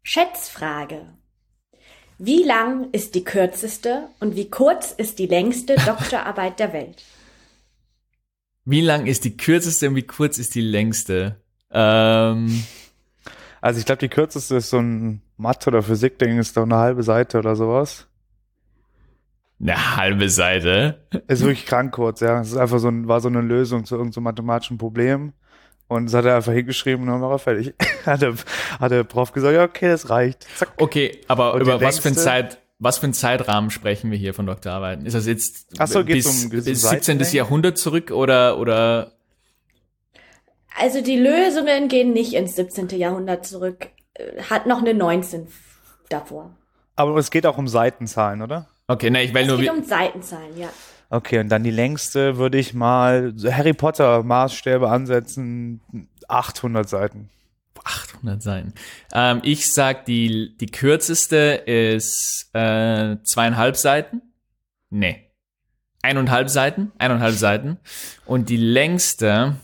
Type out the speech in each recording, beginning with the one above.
Schätzfrage. Wie lang ist die kürzeste und wie kurz ist die längste Doktorarbeit der Welt? Wie lang ist die kürzeste und wie kurz ist die längste? Also ich glaube, die kürzeste ist so ein Mathe- oder Physik-Ding, ist doch eine halbe Seite oder sowas. Eine halbe Seite? Ist wirklich krank kurz, ja. Es ist einfach war so eine Lösung zu irgendeinem mathematischen Problem. Und das hat er einfach hingeschrieben und dann war er fertig. hat der Prof gesagt, ja, okay, das reicht. Zack. Okay, aber Und über die was für längste? einen Zeitrahmen sprechen wir hier von Doktorarbeiten? Ist das jetzt Geht's bis um 17. Seitenlänge? Jahrhundert zurück oder? Also die Lösungen gehen nicht ins 17. Jahrhundert zurück, hat noch eine 19 davor. Aber es geht auch um Seitenzahlen, oder? Okay, ne, ich will Es nur geht um Seitenzahlen, ja. Okay, und dann die längste würde ich mal so Harry Potter Maßstäbe ansetzen, 800 Seiten. 800 Seiten. Ich sag, die kürzeste ist 2,5 Seiten. Nee. 1,5 Seiten. 1,5 Seiten. Und die längste,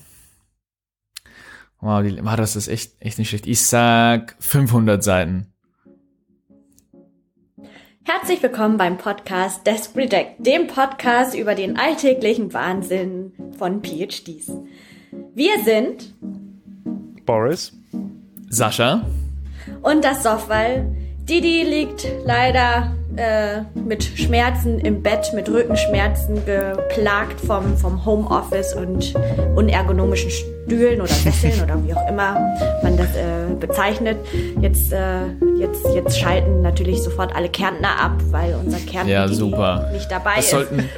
wow, das ist echt nicht schlecht. Ich sag 500 Seiten. Herzlich willkommen beim Podcast Desk Redect, dem Podcast über den alltäglichen Wahnsinn von PhDs. Wir sind Boris? Sascha? und das Soffwall. Didi liegt leider mit Schmerzen im Bett, mit Rückenschmerzen geplagt vom Homeoffice und unergonomischen Stühlen oder Sesseln oder wie auch immer man das bezeichnet. Jetzt schalten natürlich sofort alle Kärntner ab, weil unser Kärntner super. nicht dabei ist.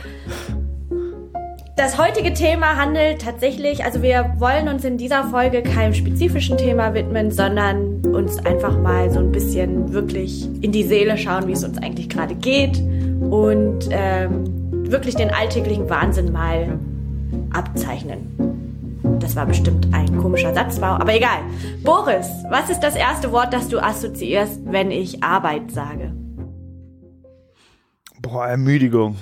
Das heutige Thema handelt tatsächlich, also wir wollen uns in dieser Folge keinem spezifischen Thema widmen, sondern uns einfach mal so ein bisschen wirklich in die Seele schauen, wie es uns eigentlich gerade geht und wirklich den alltäglichen Wahnsinn mal abzeichnen. Das war bestimmt ein komischer Satzbau, aber egal. Boris, was ist das erste Wort, das du assoziierst, wenn ich Arbeit sage? Boah, Ermüdigung.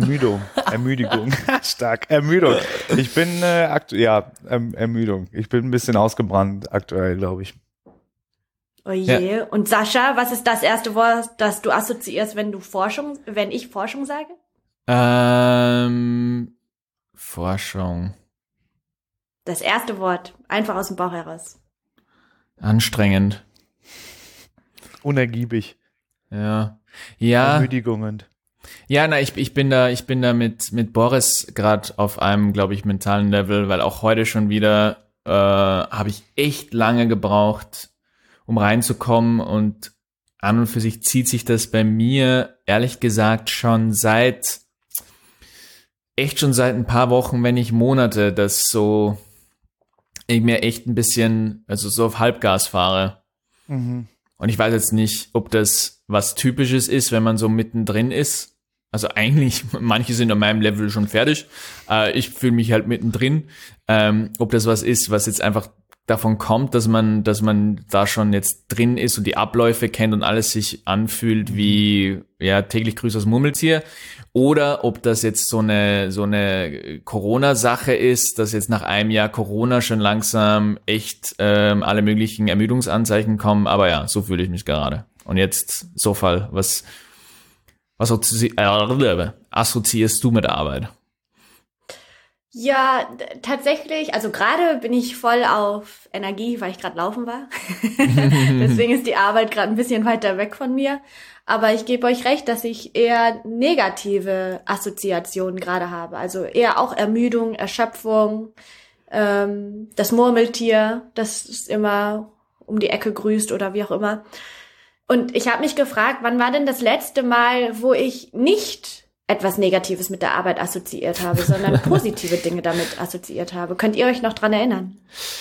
Stark. Ermüdung. Ich bin Ermüdung. Ich bin ein bisschen ausgebrannt aktuell, glaube ich. Oh je. Ja. Und Sascha, was ist das erste Wort, das du assoziierst, wenn ich Forschung sage? Forschung. Das erste Wort, einfach aus dem Bauch heraus. Anstrengend. Unergiebig. Ja. Ermüdigungen. Ja, ich bin da mit Boris gerade auf einem, glaube ich, mentalen Level, weil auch heute schon wieder habe ich echt lange gebraucht, um reinzukommen, und an und für sich zieht sich das bei mir, ehrlich gesagt, schon seit ein paar Wochen, wenn nicht Monate, dass so ich mir echt ein bisschen, also so auf Halbgas fahre. Mhm. Und ich weiß jetzt nicht, ob das was Typisches ist, wenn man so mittendrin ist. Also eigentlich, manche sind an meinem Level schon fertig. Ich fühle mich halt mittendrin. Ob das was ist, was jetzt einfach davon kommt, dass man da schon jetzt drin ist und die Abläufe kennt und alles sich anfühlt wie, ja, täglich grüßt das Murmeltier. Oder ob das jetzt so eine Corona-Sache ist, dass jetzt nach einem Jahr Corona schon langsam echt alle möglichen Ermüdungsanzeichen kommen. Aber ja, so fühle ich mich gerade. Und jetzt, Sofal, was assoziierst du mit Arbeit? Ja, tatsächlich, also gerade bin ich voll auf Energie, weil ich gerade laufen war. Deswegen ist die Arbeit gerade ein bisschen weiter weg von mir. Aber ich gebe euch recht, dass ich eher negative Assoziationen gerade habe. Also eher auch Ermüdung, Erschöpfung, das Murmeltier, das ist immer um die Ecke grüßt oder wie auch immer. Und ich habe mich gefragt, wann war denn das letzte Mal, wo ich nicht etwas Negatives mit der Arbeit assoziiert habe, sondern positive Dinge damit assoziiert habe. Könnt ihr euch noch dran erinnern?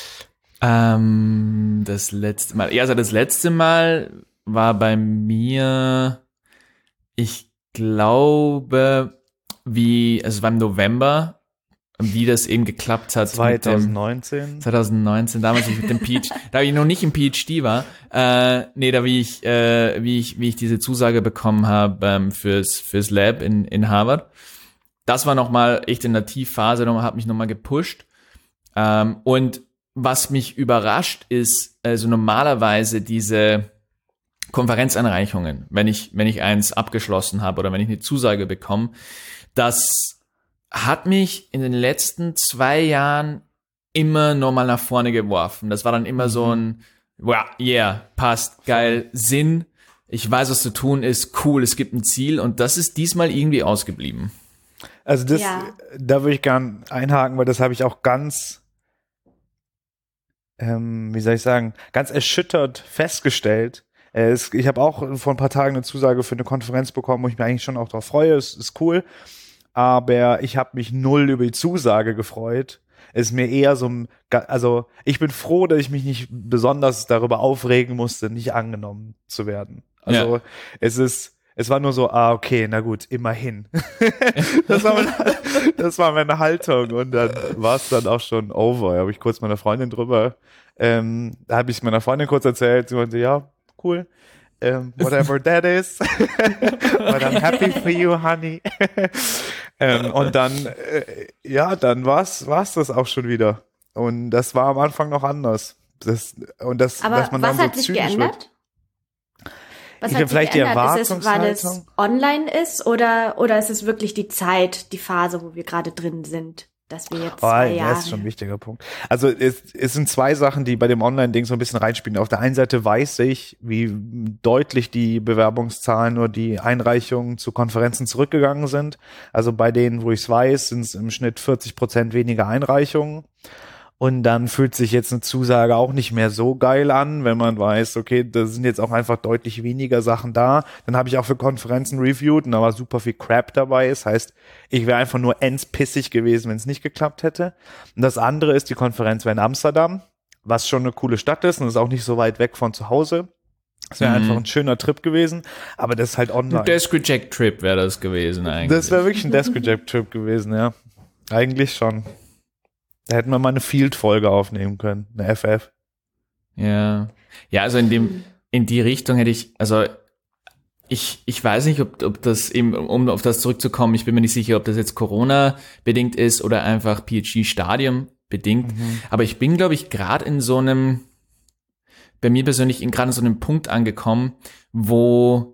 Das letzte Mal. Ja, also das letzte Mal war bei mir, ich glaube, es war im November, wie das eben geklappt hat. 2019, damals mit dem PhD, da ich noch nicht im PhD war, wie ich diese Zusage bekommen habe fürs Lab in Harvard. Das war nochmal echt in der Tiefphase, hat mich nochmal gepusht. Und was mich überrascht ist, also normalerweise diese Konferenzeinreichungen, wenn ich eins abgeschlossen habe oder wenn ich eine Zusage bekomme, das hat mich in den letzten 2 Jahren immer nochmal nach vorne geworfen. Das war dann immer so ein, wow, yeah, passt, geil, Sinn, ich weiß, was zu tun ist, cool, es gibt ein Ziel und das ist diesmal irgendwie ausgeblieben. Also da würde ich gern einhaken, weil das habe ich auch ganz, wie soll ich sagen, ganz erschüttert festgestellt. Ich habe auch vor ein paar Tagen eine Zusage für eine Konferenz bekommen, wo ich mich eigentlich schon auch drauf freue, es ist cool, aber ich habe mich null über die Zusage gefreut. Es ist mir eher also ich bin froh, dass ich mich nicht besonders darüber aufregen musste, nicht angenommen zu werden. Also es war nur so, okay, na gut, immerhin. Das war meine Haltung und dann war es dann auch schon over. Da habe ich kurz meiner Freundin drüber, da habe ich es meiner Freundin kurz erzählt, sie meinte, ja, cool, whatever that is, but I'm happy for you, honey. Und dann, dann war's das auch schon wieder. Und das war am Anfang noch anders. Aber dass man was dann hat so sich zynisch geändert? wird. Was Ich hat habe vielleicht sich die geändert? Ist es, weil es Erwartungshaltung. online ist oder ist es wirklich die Zeit, die Phase, wo wir gerade drin sind, dass wir jetzt 2 Jahre... Das ist schon ein wichtiger Punkt. Also es sind 2 Sachen, die bei dem Online-Ding so ein bisschen reinspielen. Auf der einen Seite weiß ich, wie deutlich die Bewerbungszahlen oder die Einreichungen zu Konferenzen zurückgegangen sind. Also bei denen, wo ich es weiß, sind es im Schnitt 40% weniger Einreichungen. Und dann fühlt sich jetzt eine Zusage auch nicht mehr so geil an, wenn man weiß, okay, da sind jetzt auch einfach deutlich weniger Sachen da. Dann habe ich auch für Konferenzen reviewed und da war super viel Crap dabei. Das heißt, ich wäre einfach nur endspissig gewesen, wenn es nicht geklappt hätte. Und das andere ist, die Konferenz wäre in Amsterdam, was schon eine coole Stadt ist und ist auch nicht so weit weg von zu Hause. Das wäre einfach ein schöner Trip gewesen, aber das ist halt online. Ein Desk-Reject-Trip wäre das gewesen eigentlich. Das wäre wirklich ein Desk-Reject-Trip gewesen, ja. Eigentlich schon. Da hätten wir mal eine Field-Folge aufnehmen können, eine FF. Ja. Ja, also in die Richtung hätte ich, also ich weiß nicht, ob das eben, um auf das zurückzukommen, ich bin mir nicht sicher, ob das jetzt Corona-bedingt ist oder einfach PhD-Stadium bedingt. Aber ich bin, glaube ich, gerade in so einem, bei mir persönlich gerade in so einem Punkt angekommen, wo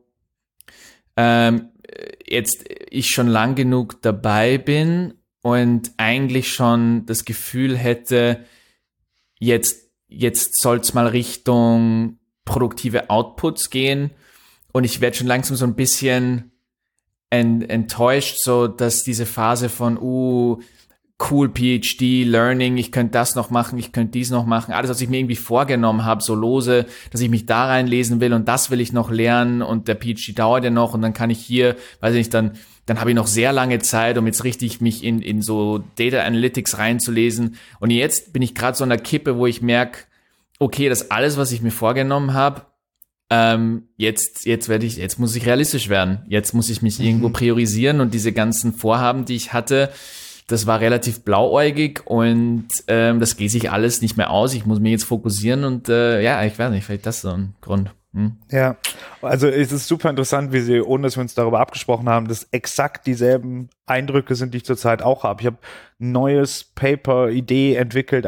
jetzt ich schon lang genug dabei bin und eigentlich schon das Gefühl hätte, jetzt soll's mal Richtung produktive Outputs gehen und ich werde schon langsam so ein bisschen enttäuscht, so dass diese Phase von cool PhD, Learning, ich könnte das noch machen, ich könnte dies noch machen, alles, was ich mir irgendwie vorgenommen habe, so lose, dass ich mich da reinlesen will und das will ich noch lernen und der PhD dauert ja noch und dann kann ich hier, weiß ich nicht, dann habe ich noch sehr lange Zeit, um jetzt richtig mich in so Data Analytics reinzulesen und jetzt bin ich gerade so an der Kippe, wo ich merke, okay, das alles, was ich mir vorgenommen habe, jetzt muss ich realistisch werden, jetzt muss ich mich irgendwo priorisieren und diese ganzen Vorhaben, die ich hatte, das war relativ blauäugig und das geht sich alles nicht mehr aus. Ich muss mich jetzt fokussieren und ich weiß nicht, vielleicht das so ein Grund. Ja, also es ist super interessant, wie Sie, ohne dass wir uns darüber abgesprochen haben, dass exakt dieselben Eindrücke sind, die ich zurzeit auch habe. Ich habe eine neue Paper-Idee entwickelt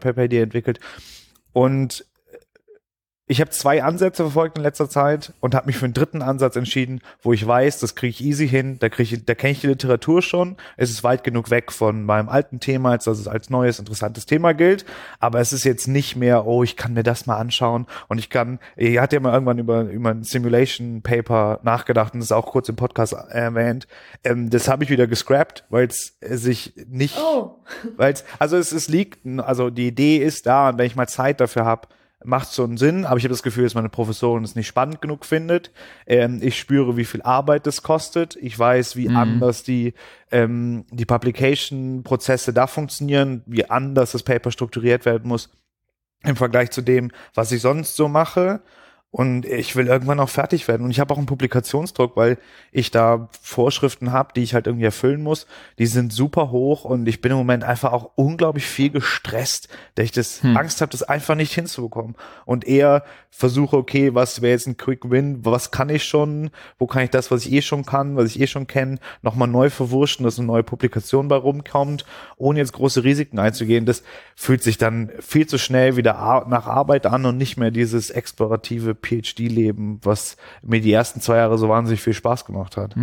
und ich habe 2 Ansätze verfolgt in letzter Zeit und habe mich für einen dritten Ansatz entschieden, wo ich weiß, das kriege ich easy hin, da kenne ich die Literatur schon, es ist weit genug weg von meinem alten Thema, als dass es als neues, interessantes Thema gilt, aber es ist jetzt nicht mehr, ich kann mir das mal anschauen und ihr hattet ja mal irgendwann über ein Simulation Paper nachgedacht und das ist auch kurz im Podcast erwähnt, das habe ich wieder gescrapped, weil es sich nicht, es liegt, also die Idee ist da und wenn ich mal Zeit dafür habe, macht so einen Sinn, aber ich habe das Gefühl, dass meine Professorin es nicht spannend genug findet. Ich spüre, wie viel Arbeit das kostet. Ich weiß, wie anders die Publication-Prozesse da funktionieren, wie anders das Paper strukturiert werden muss im Vergleich zu dem, was ich sonst so mache. Und ich will irgendwann auch fertig werden. Und ich habe auch einen Publikationsdruck, weil ich da Vorschriften habe, die ich halt irgendwie erfüllen muss. Die sind super hoch und ich bin im Moment einfach auch unglaublich viel gestresst, dass ich Angst habe, das einfach nicht hinzubekommen. Und eher versuche, okay, was wäre jetzt ein Quick Win? Was kann ich schon? Wo kann ich das, was ich eh schon kann, was ich eh schon kenne, nochmal neu verwurschen, dass eine neue Publikation bei rumkommt, ohne jetzt große Risiken einzugehen? Das fühlt sich dann viel zu schnell wieder nach Arbeit an und nicht mehr dieses explorative PhD-Leben, was mir die ersten 2 Jahre so wahnsinnig viel Spaß gemacht hat.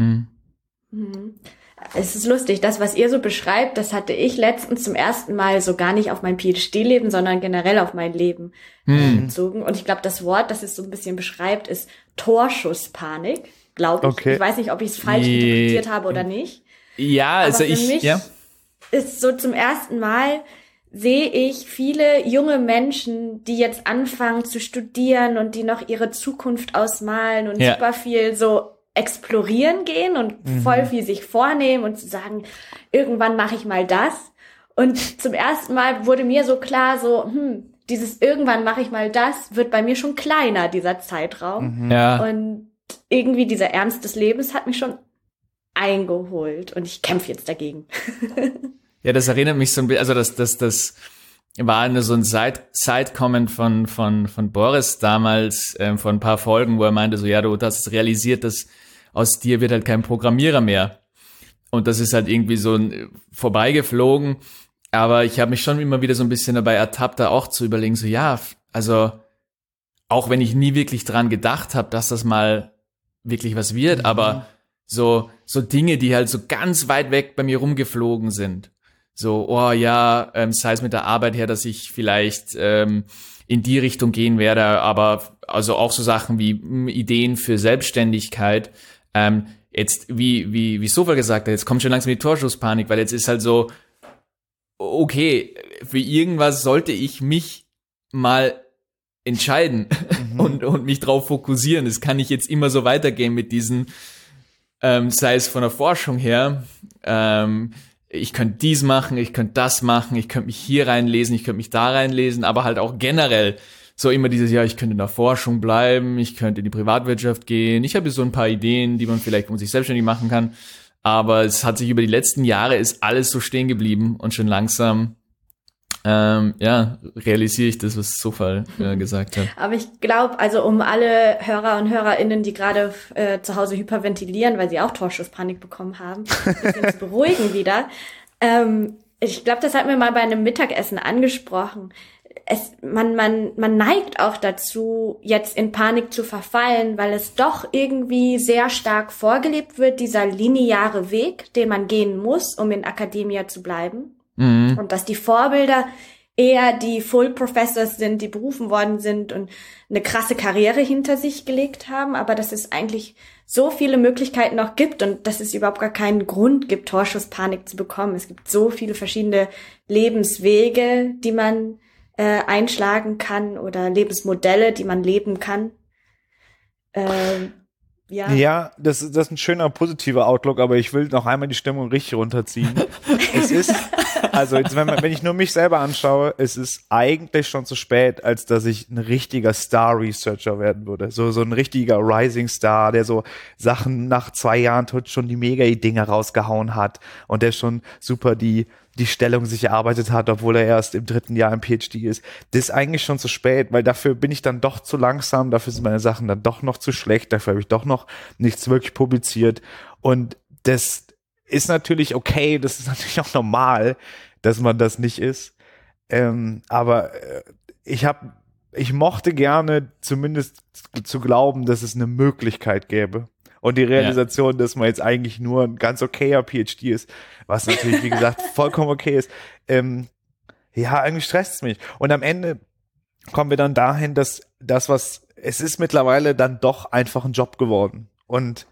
Es ist lustig, das, was ihr so beschreibt, das hatte ich letztens zum ersten Mal so gar nicht auf mein PhD-Leben, sondern generell auf mein Leben bezogen. Und ich glaube, das Wort, das es so ein bisschen beschreibt, ist Torschusspanik, glaube ich. Okay. Ich weiß nicht, ob ich es falsch interpretiert habe oder nicht. Ja, also Aber für mich ist so zum ersten Mal sehe ich viele junge Menschen, die jetzt anfangen zu studieren und die noch ihre Zukunft ausmalen und super viel so explorieren gehen und voll viel sich vornehmen und zu sagen, irgendwann mache ich mal das. Und zum ersten Mal wurde mir so klar, so, dieses irgendwann mache ich mal das, wird bei mir schon kleiner, dieser Zeitraum. Ja. Und irgendwie dieser Ernst des Lebens hat mich schon eingeholt und ich kämpfe jetzt dagegen. Ja, das erinnert mich so ein bisschen, also das war nur so ein Side-Comment von Boris damals, vor ein paar Folgen, wo er meinte so, ja, du hast realisiert, dass aus dir wird halt kein Programmierer mehr. Und das ist halt irgendwie so vorbeigeflogen. Aber ich habe mich schon immer wieder so ein bisschen dabei ertappt, da auch zu überlegen, so ja, also auch wenn ich nie wirklich dran gedacht habe, dass das mal wirklich was wird, aber so Dinge, die halt so ganz weit weg bei mir rumgeflogen sind. So, oh ja, sei es mit der Arbeit her, dass ich vielleicht in die Richtung gehen werde, aber also auch so Sachen wie Ideen für Selbstständigkeit. Jetzt, wie Sofa gesagt hat, jetzt kommt schon langsam die Torschusspanik, weil jetzt ist halt so, okay, für irgendwas sollte ich mich mal entscheiden und mich drauf fokussieren. Das kann nicht jetzt immer so weitergehen mit diesen, sei es von der Forschung her, ich könnte dies machen, ich könnte das machen, ich könnte mich hier reinlesen, ich könnte mich da reinlesen, aber halt auch generell so immer dieses, ja, ich könnte in der Forschung bleiben, ich könnte in die Privatwirtschaft gehen. Ich habe so ein paar Ideen, die man vielleicht sich selbstständig machen kann, aber es hat sich über die letzten Jahre ist alles so stehen geblieben und schon langsam realisiere ich das, was Sofa gesagt hat. Aber ich glaube, also um alle Hörer und HörerInnen, die gerade zu Hause hyperventilieren, weil sie auch Torschusspanik bekommen haben, ein bisschen zu beruhigen wieder. Ich glaube, das hat mir mal bei einem Mittagessen angesprochen. Man neigt auch dazu, jetzt in Panik zu verfallen, weil es doch irgendwie sehr stark vorgelebt wird, dieser lineare Weg, den man gehen muss, um in Academia zu bleiben. Und dass die Vorbilder eher die Full Professors sind, die berufen worden sind und eine krasse Karriere hinter sich gelegt haben, aber dass es eigentlich so viele Möglichkeiten noch gibt und dass es überhaupt gar keinen Grund gibt, Torschusspanik zu bekommen. Es gibt so viele verschiedene Lebenswege, die man einschlagen kann oder Lebensmodelle, die man leben kann. Ja, das ist ein schöner, positiver Outlook, aber ich will noch einmal die Stimmung richtig runterziehen. Es ist, also jetzt, wenn ich nur mich selber anschaue, es ist eigentlich schon zu spät, als dass ich ein richtiger Star-Researcher werden würde. So ein richtiger Rising Star, der so Sachen nach 2 Jahren schon die Mega-Dinger rausgehauen hat und der schon super die Stellung sich erarbeitet hat, obwohl er erst im 3. Jahr im PhD ist. Das ist eigentlich schon zu spät, weil dafür bin ich dann doch zu langsam, dafür sind meine Sachen dann doch noch zu schlecht, dafür habe ich doch noch nichts wirklich publiziert. Und das ist natürlich okay, das ist natürlich auch normal, dass man das nicht ist. Aber ich mochte gerne zumindest zu glauben, dass es eine Möglichkeit gäbe. Und die Realisation, dass man jetzt eigentlich nur ein ganz okayer PhD ist, was natürlich, wie gesagt, vollkommen okay ist, irgendwie stresst es mich. Und am Ende kommen wir dann dahin, dass es ist mittlerweile dann doch einfach ein Job geworden. Und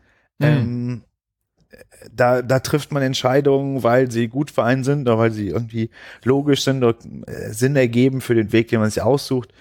da trifft man Entscheidungen, weil sie gut für einen sind oder weil sie irgendwie logisch sind oder Sinn ergeben für den Weg, den man sich aussucht.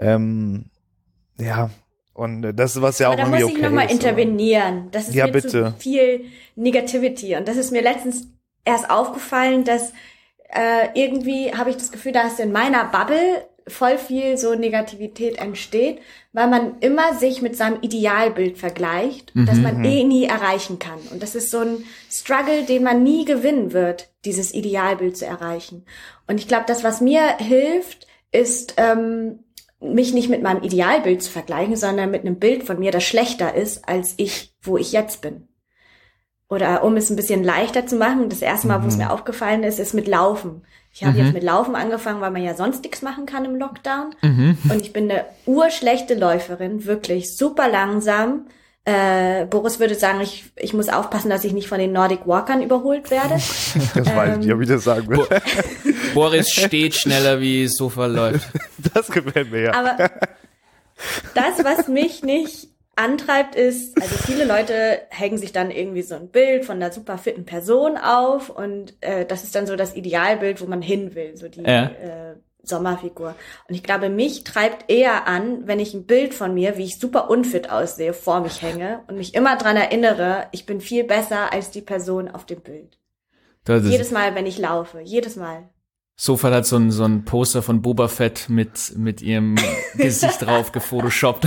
Und das ist was ja auch irgendwie okay ist. Da muss ich nochmal intervenieren. Das ist ja, mir bitte. zu viel Negativity. Und das ist mir letztens erst aufgefallen, dass irgendwie habe ich das Gefühl, dass in meiner Bubble voll viel so Negativität entsteht, weil man immer sich mit seinem Idealbild vergleicht, das man nie erreichen kann. Und das ist so ein Struggle, den man nie gewinnen wird, dieses Idealbild zu erreichen. Und ich glaube, das, was mir hilft, ist mich nicht mit meinem Idealbild zu vergleichen, sondern mit einem Bild von mir, das schlechter ist als ich, wo ich jetzt bin. Oder um es ein bisschen leichter zu machen, das erste Mal, wo es mir aufgefallen ist, ist mit Laufen. Ich habe jetzt mit Laufen angefangen, weil man ja sonst nichts machen kann im Lockdown. Und ich bin eine urschlechte Läuferin, wirklich super langsam. Boris würde sagen, ich muss aufpassen, dass ich nicht von den Nordic Walkern überholt werde. Das weiß ich nicht, ob ich das sagen will. Boris steht schneller, wie es Sofa läuft. Das gefällt mir, ja. Aber das, was mich nicht antreibt, ist, also viele Leute hängen sich dann irgendwie so ein Bild von einer super fitten Person auf und das ist dann so das Idealbild, wo man hin will, so die Sommerfigur. Und ich glaube, mich treibt eher an, wenn ich ein Bild von mir, wie ich super unfit aussehe, vor mich hänge und mich immer dran erinnere, ich bin viel besser als die Person auf dem Bild. Jedes Mal, wenn ich laufe, jedes Mal. Sofa hat so ein Poster von Boba Fett mit ihrem Gesicht drauf gefotoshoppt.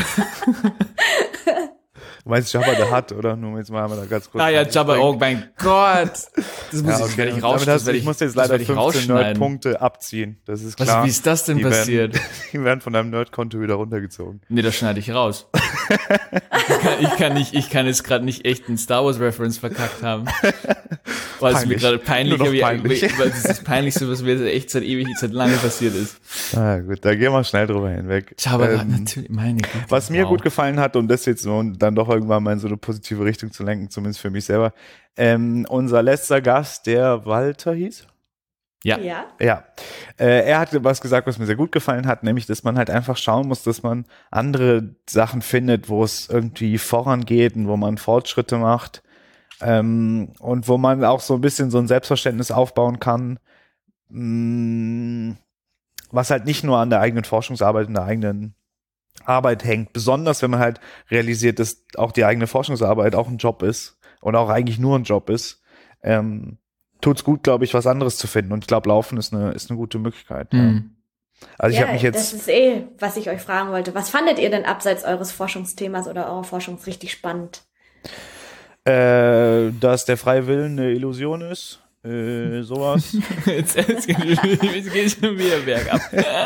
Du meinst Jabba the Hutt, oder? Nur jetzt mal da ganz kurz. Ah ja, Jabba, oh mein Gott. Das werde ich rausschneiden. Ich muss jetzt leider 15 Nerd-Punkte abziehen. Das ist klar. Wie ist das denn passiert? Die werden von deinem Nerd-Konto wieder runtergezogen. Nee, das schneide ich raus. Ich kann jetzt gerade nicht echt einen Star Wars Reference verkackt haben. Weil es mir gerade peinlich. Weil das ist das Peinlichste, was mir echt seit lange passiert ist. Ah, gut, da gehen wir schnell drüber hinweg. Jabba, natürlich, meine Güte. Was mir gut gefallen hat, um das jetzt so dann doch irgendwann mal in so eine positive Richtung zu lenken, zumindest für mich selber, unser letzter Gast, der Walter hieß. Ja. Er hat was gesagt, was mir sehr gut gefallen hat, nämlich, dass man halt einfach schauen muss, dass man andere Sachen findet, wo es irgendwie vorangeht und wo man Fortschritte macht und wo man auch so ein bisschen so ein Selbstverständnis aufbauen kann, was halt nicht nur an der eigenen Forschungsarbeit und der eigenen Arbeit hängt, besonders wenn man halt realisiert, dass auch die eigene Forschungsarbeit auch ein Job ist und auch eigentlich nur ein Job ist, tut's gut, glaube ich, was anderes zu finden. Und ich glaube, Laufen ist eine gute Möglichkeit. Ja. Also ich habe mich jetzt. Das ist was ich euch fragen wollte. Was fandet ihr denn abseits eures Forschungsthemas oder eurer Forschung richtig spannend? Dass der freie Willen eine Illusion ist. Sowas. Jetzt geht schon wieder bergab.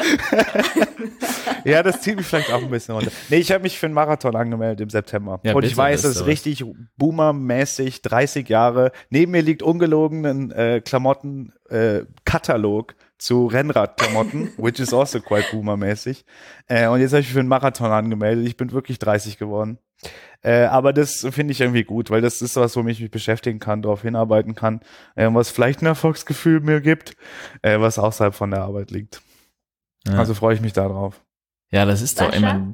Ja, das zieht mich vielleicht auch ein bisschen runter. Nee, ich habe mich für einen Marathon angemeldet im September. Ja, und ich weiß, es ist richtig boomermäßig, 30 Jahre. Neben mir liegt ungelogen ein Klamotten-Katalog zu Rennradklamotten, which is also quite boomermäßig. Und jetzt habe ich mich für einen Marathon angemeldet. Ich bin wirklich 30 geworden. Aber das finde ich irgendwie gut, weil das ist was, womit ich mich beschäftigen kann, darauf hinarbeiten kann, was vielleicht ein Erfolgsgefühl mir gibt, was außerhalb von der Arbeit liegt. Ja. Also freue ich mich da drauf. Ja, das ist doch immer.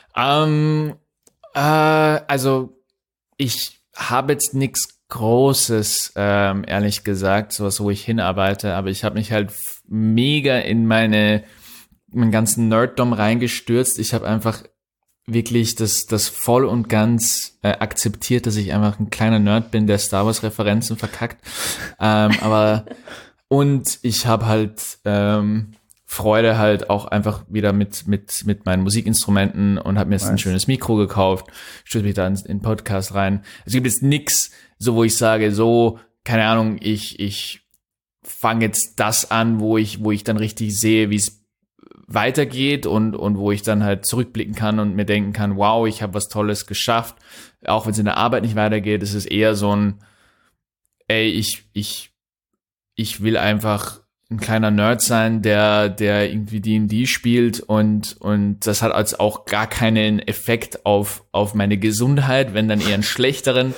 Also ich habe jetzt nichts Großes, ehrlich gesagt, sowas, wo ich hinarbeite, aber ich habe mich halt mega in meinen ganzen Nerddom reingestürzt. Ich habe einfach wirklich das voll und ganz akzeptiert, dass ich einfach ein kleiner Nerd bin, der Star Wars Referenzen verkackt. Und ich habe halt Freude halt auch einfach wieder mit meinen Musikinstrumenten und habe mir jetzt ein schönes Mikro gekauft, stürze mich da in den Podcast rein. Es gibt jetzt nix, so wo ich sage, so, keine Ahnung, ich fange jetzt das an, wo ich dann richtig sehe, wie es weitergeht und wo ich dann halt zurückblicken kann und mir denken kann, wow, ich habe was Tolles geschafft. Auch wenn es in der Arbeit nicht weitergeht, ist es eher so ein, ich will einfach ein kleiner Nerd sein, der irgendwie D&D spielt und das hat als auch gar keinen Effekt auf meine Gesundheit, wenn dann eher einen schlechteren.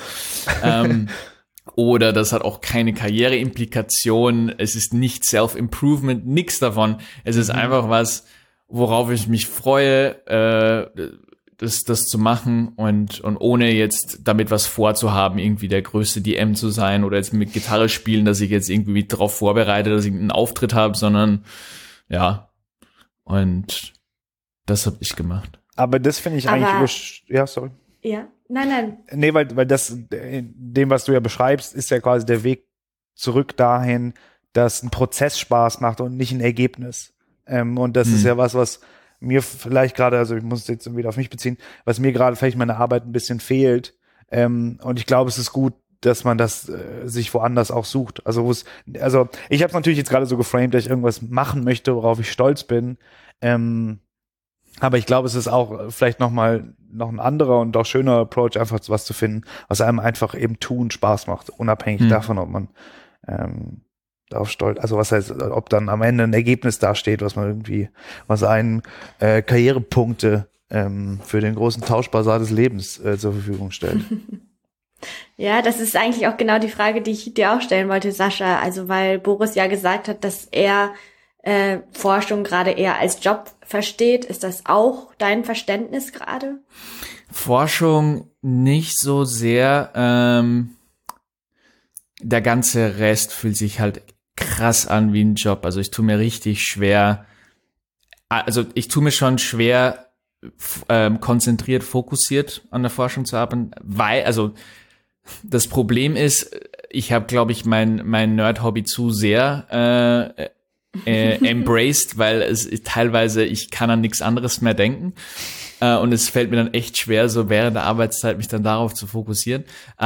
Oder das hat auch keine Karriereimplikation. Es ist nicht Self-Improvement, nix davon. Es ist einfach was, worauf ich mich freue, das zu machen und ohne jetzt damit was vorzuhaben, irgendwie der größte DM zu sein oder jetzt mit Gitarre spielen, dass ich jetzt irgendwie darauf vorbereite, dass ich einen Auftritt habe, sondern ja. Und das habe ich gemacht. Aber das finde ich eigentlich ja, sorry. Ja. Nein. Nee, weil das, dem, was du ja beschreibst, ist ja quasi der Weg zurück dahin, dass ein Prozess Spaß macht und nicht ein Ergebnis. Und das ist ja was mir vielleicht gerade, also ich muss es jetzt wieder auf mich beziehen, was mir gerade vielleicht meine Arbeit ein bisschen fehlt. Und ich glaube, es ist gut, dass man das sich woanders auch sucht. Also ich habe es natürlich jetzt gerade so geframed, dass ich irgendwas machen möchte, worauf ich stolz bin. Aber ich glaube, es ist auch vielleicht noch ein anderer und auch schöner Approach, einfach was zu finden, was einem einfach eben tun Spaß macht, unabhängig davon, ob man darauf stolz, also was heißt, ob dann am Ende ein Ergebnis dasteht, was einen Karrierepunkte für den großen Tauschbasar des Lebens zur Verfügung stellt. Ja, das ist eigentlich auch genau die Frage, die ich dir auch stellen wollte, Sascha. Also weil Boris ja gesagt hat, dass er Forschung gerade eher als Job versteht. Ist das auch dein Verständnis gerade? Forschung nicht so sehr. Der ganze Rest fühlt sich halt krass an wie ein Job. Also ich tue mir richtig schwer. Also ich tue mir schon schwer, konzentriert, fokussiert an der Forschung zu arbeiten, weil, also das Problem ist, ich habe, glaube ich, mein Nerd-Hobby zu sehr embraced, weil es teilweise, ich kann an nichts anderes mehr denken und es fällt mir dann echt schwer, so während der Arbeitszeit mich dann darauf zu fokussieren.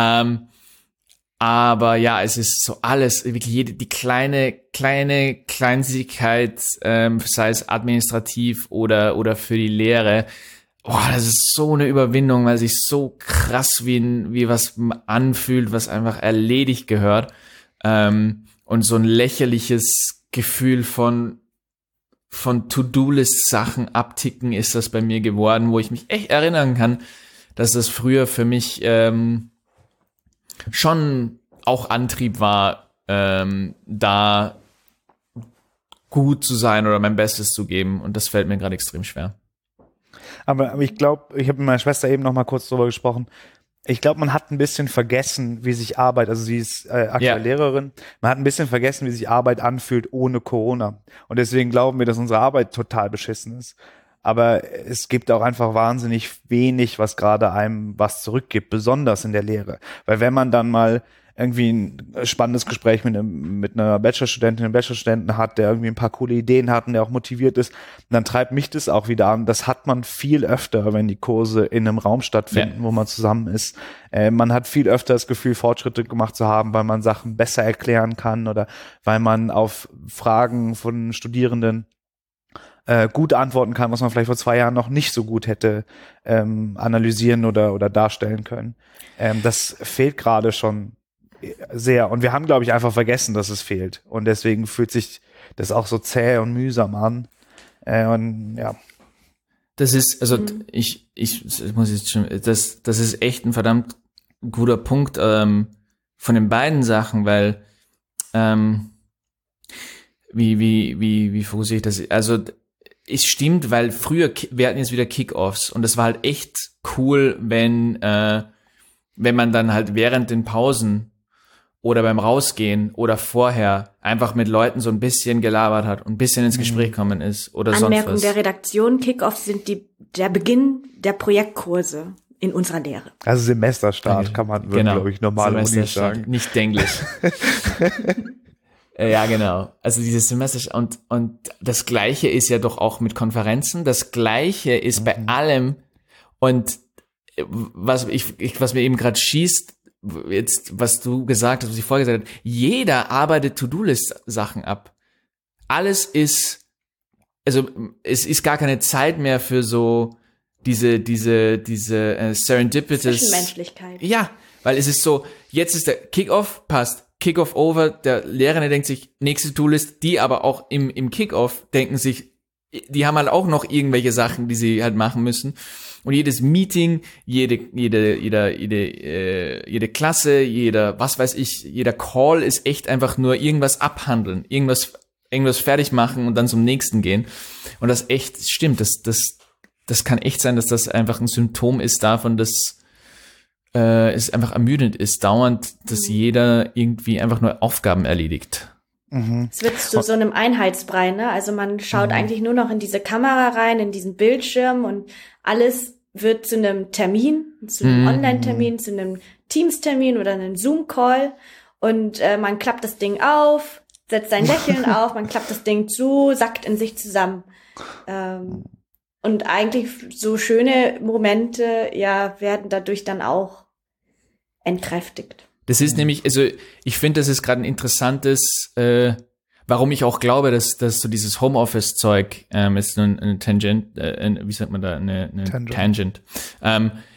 Aber ja, es ist so alles, wirklich die kleine Kleinigkeit, sei es administrativ oder für die Lehre. Boah, das ist so eine Überwindung, weil sich so krass wie was anfühlt, was einfach erledigt gehört. Und so ein lächerliches Gefühl von To-Do-List-Sachen abticken ist das bei mir geworden, wo ich mich echt erinnern kann, dass das früher für mich schon auch Antrieb war, da gut zu sein oder mein Bestes zu geben. Und das fällt mir gerade extrem schwer. Aber ich glaube, ich habe mit meiner Schwester eben noch mal kurz drüber gesprochen. Ich glaube, man hat ein bisschen vergessen, wie sich Arbeit, also sie ist aktuell Lehrerin, man hat ein bisschen vergessen, wie sich Arbeit anfühlt ohne Corona. Und deswegen glauben wir, dass unsere Arbeit total beschissen ist. Aber es gibt auch einfach wahnsinnig wenig, was gerade einem was zurückgibt, besonders in der Lehre. Weil wenn man dann mal irgendwie ein spannendes Gespräch mit einer Bachelorstudentin, einem Bachelorstudenten hat, der irgendwie ein paar coole Ideen hat und der auch motiviert ist, dann treibt mich das auch wieder an. Das hat man viel öfter, wenn die Kurse in einem Raum stattfinden, wo man zusammen ist. Man hat viel öfter das Gefühl, Fortschritte gemacht zu haben, weil man Sachen besser erklären kann oder weil man auf Fragen von Studierenden gut antworten kann, was man vielleicht vor 2 Jahren noch nicht so gut hätte analysieren oder darstellen können. Das fehlt gerade schon sehr. Und wir haben, glaube ich, einfach vergessen, dass es fehlt. Und deswegen fühlt sich das auch so zäh und mühsam an. Und ja. Das ist, also ich muss jetzt schon, das ist echt ein verdammt guter Punkt von den beiden Sachen, weil wie fokussiere ich das? Also es stimmt, weil früher, wir hatten jetzt wieder Kickoffs und das war halt echt cool, wenn man dann halt während den Pausen oder beim Rausgehen oder vorher einfach mit Leuten so ein bisschen gelabert hat und ein bisschen ins Gespräch gekommen ist oder sonst was. Anmerkung der Redaktion, Kickoffs sind der Beginn der Projektkurse in unserer Lehre. Also Semesterstart kann man, glaube ich, normal Uni sagen. Nicht Englisch. Ja, genau. Also dieses Semester und das Gleiche ist ja doch auch mit Konferenzen. Das Gleiche ist bei allem und was mir eben gerade schießt, jetzt, was du gesagt hast, was ich vorher gesagt habe, jeder arbeitet To-Do-List-Sachen ab. Alles ist, also es ist gar keine Zeit mehr für so diese Serendipitous. Zwischenmenschlichkeit. Ja, weil es ist so, jetzt ist der Kickoff, passt. Kickoff over, der Lehrer denkt sich, nächste To-List, die aber auch im Kickoff denken sich, die haben halt auch noch irgendwelche Sachen, die sie halt machen müssen. Und jedes Meeting, jede Klasse, was weiß ich, jeder Call ist echt einfach nur irgendwas abhandeln, irgendwas fertig machen und dann zum nächsten gehen. Und das echt stimmt, das kann echt sein, dass das einfach ein Symptom ist davon, dass es einfach ermüdend ist, dauernd, dass jeder irgendwie einfach nur Aufgaben erledigt. Es wird zu so einem Einheitsbrei, ne? Also man schaut eigentlich nur noch in diese Kamera rein, in diesen Bildschirm und alles wird zu einem Termin, zu einem Online-Termin, zu einem Teams-Termin oder einem Zoom-Call und man klappt das Ding auf, setzt sein Lächeln auf, man klappt das Ding zu, sackt in sich zusammen. Und eigentlich so schöne Momente, ja, werden dadurch dann auch entkräftigt. Das ist nämlich, also ich finde, das ist gerade ein interessantes, warum ich auch glaube, dass so dieses Homeoffice-Zeug ist nur eine Tangent, wie sagt man da, eine Tangent.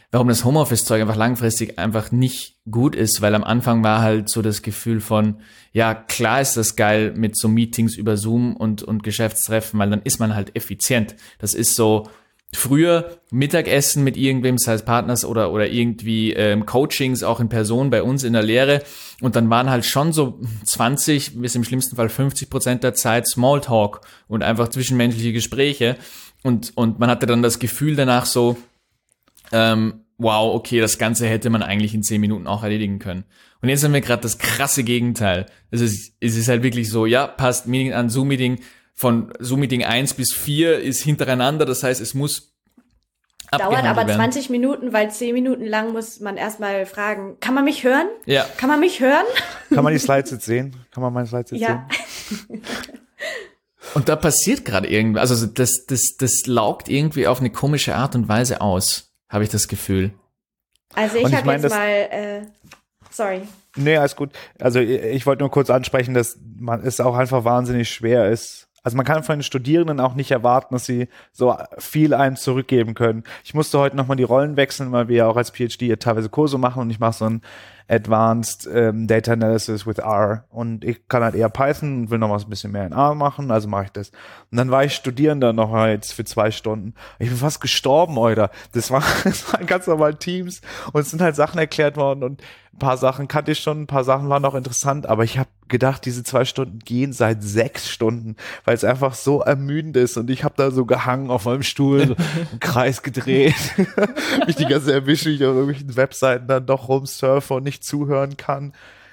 warum das Homeoffice-Zeug einfach langfristig einfach nicht gut ist, weil am Anfang war halt so das Gefühl von, ja, klar ist das geil mit so Meetings über Zoom und Geschäftstreffen, weil dann ist man halt effizient. Das ist so früher Mittagessen mit irgendwem, sei es Partners oder irgendwie Coachings auch in Person bei uns in der Lehre, und dann waren halt schon so 20 bis im schlimmsten Fall 50% der Zeit Smalltalk und einfach zwischenmenschliche Gespräche, und man hatte dann das Gefühl danach so, wow, okay, das Ganze hätte man eigentlich in 10 Minuten auch erledigen können. Und jetzt haben wir gerade das krasse Gegenteil. Es ist halt wirklich so, ja, passt Meeting an, Zoom-Meeting, von Zoom-Meeting 1 bis 4 ist hintereinander, das heißt, es muss dauert aber werden. 20 Minuten, weil 10 Minuten lang muss man erstmal fragen, kann man mich hören? Ja. Kann man mich hören? Kann man die Slides jetzt sehen? Kann man meine Slides jetzt Ja. sehen? Und da passiert gerade irgendwas, also das laugt irgendwie auf eine komische Art und Weise aus, habe ich das Gefühl. Also ich habe jetzt mal, sorry. Nee, alles gut. Also ich wollte nur kurz ansprechen, dass es auch einfach wahnsinnig schwer ist. Also man kann von den Studierenden auch nicht erwarten, dass sie so viel einem zurückgeben können. Ich musste heute nochmal die Rollen wechseln, weil wir ja auch als PhD teilweise Kurse machen, und ich mache so ein Advanced Data Analysis with R, und ich kann halt eher Python und will noch was ein bisschen mehr in R machen, also mache ich das. Und dann war ich Studierender noch jetzt für 2 Stunden. Ich bin fast gestorben, Alter. Das waren ganz normal Teams, und es sind halt Sachen erklärt worden, und ein paar Sachen kannte ich schon, ein paar Sachen waren noch interessant, aber ich habe gedacht, diese 2 Stunden gehen seit 6 Stunden, weil es einfach so ermüdend ist, und ich habe da so gehangen auf meinem Stuhl, so im Kreis gedreht, mich die ganze Zeit erwische, ich auf irgendwelchen Webseiten dann doch rumsurfe und nicht zuhören kann.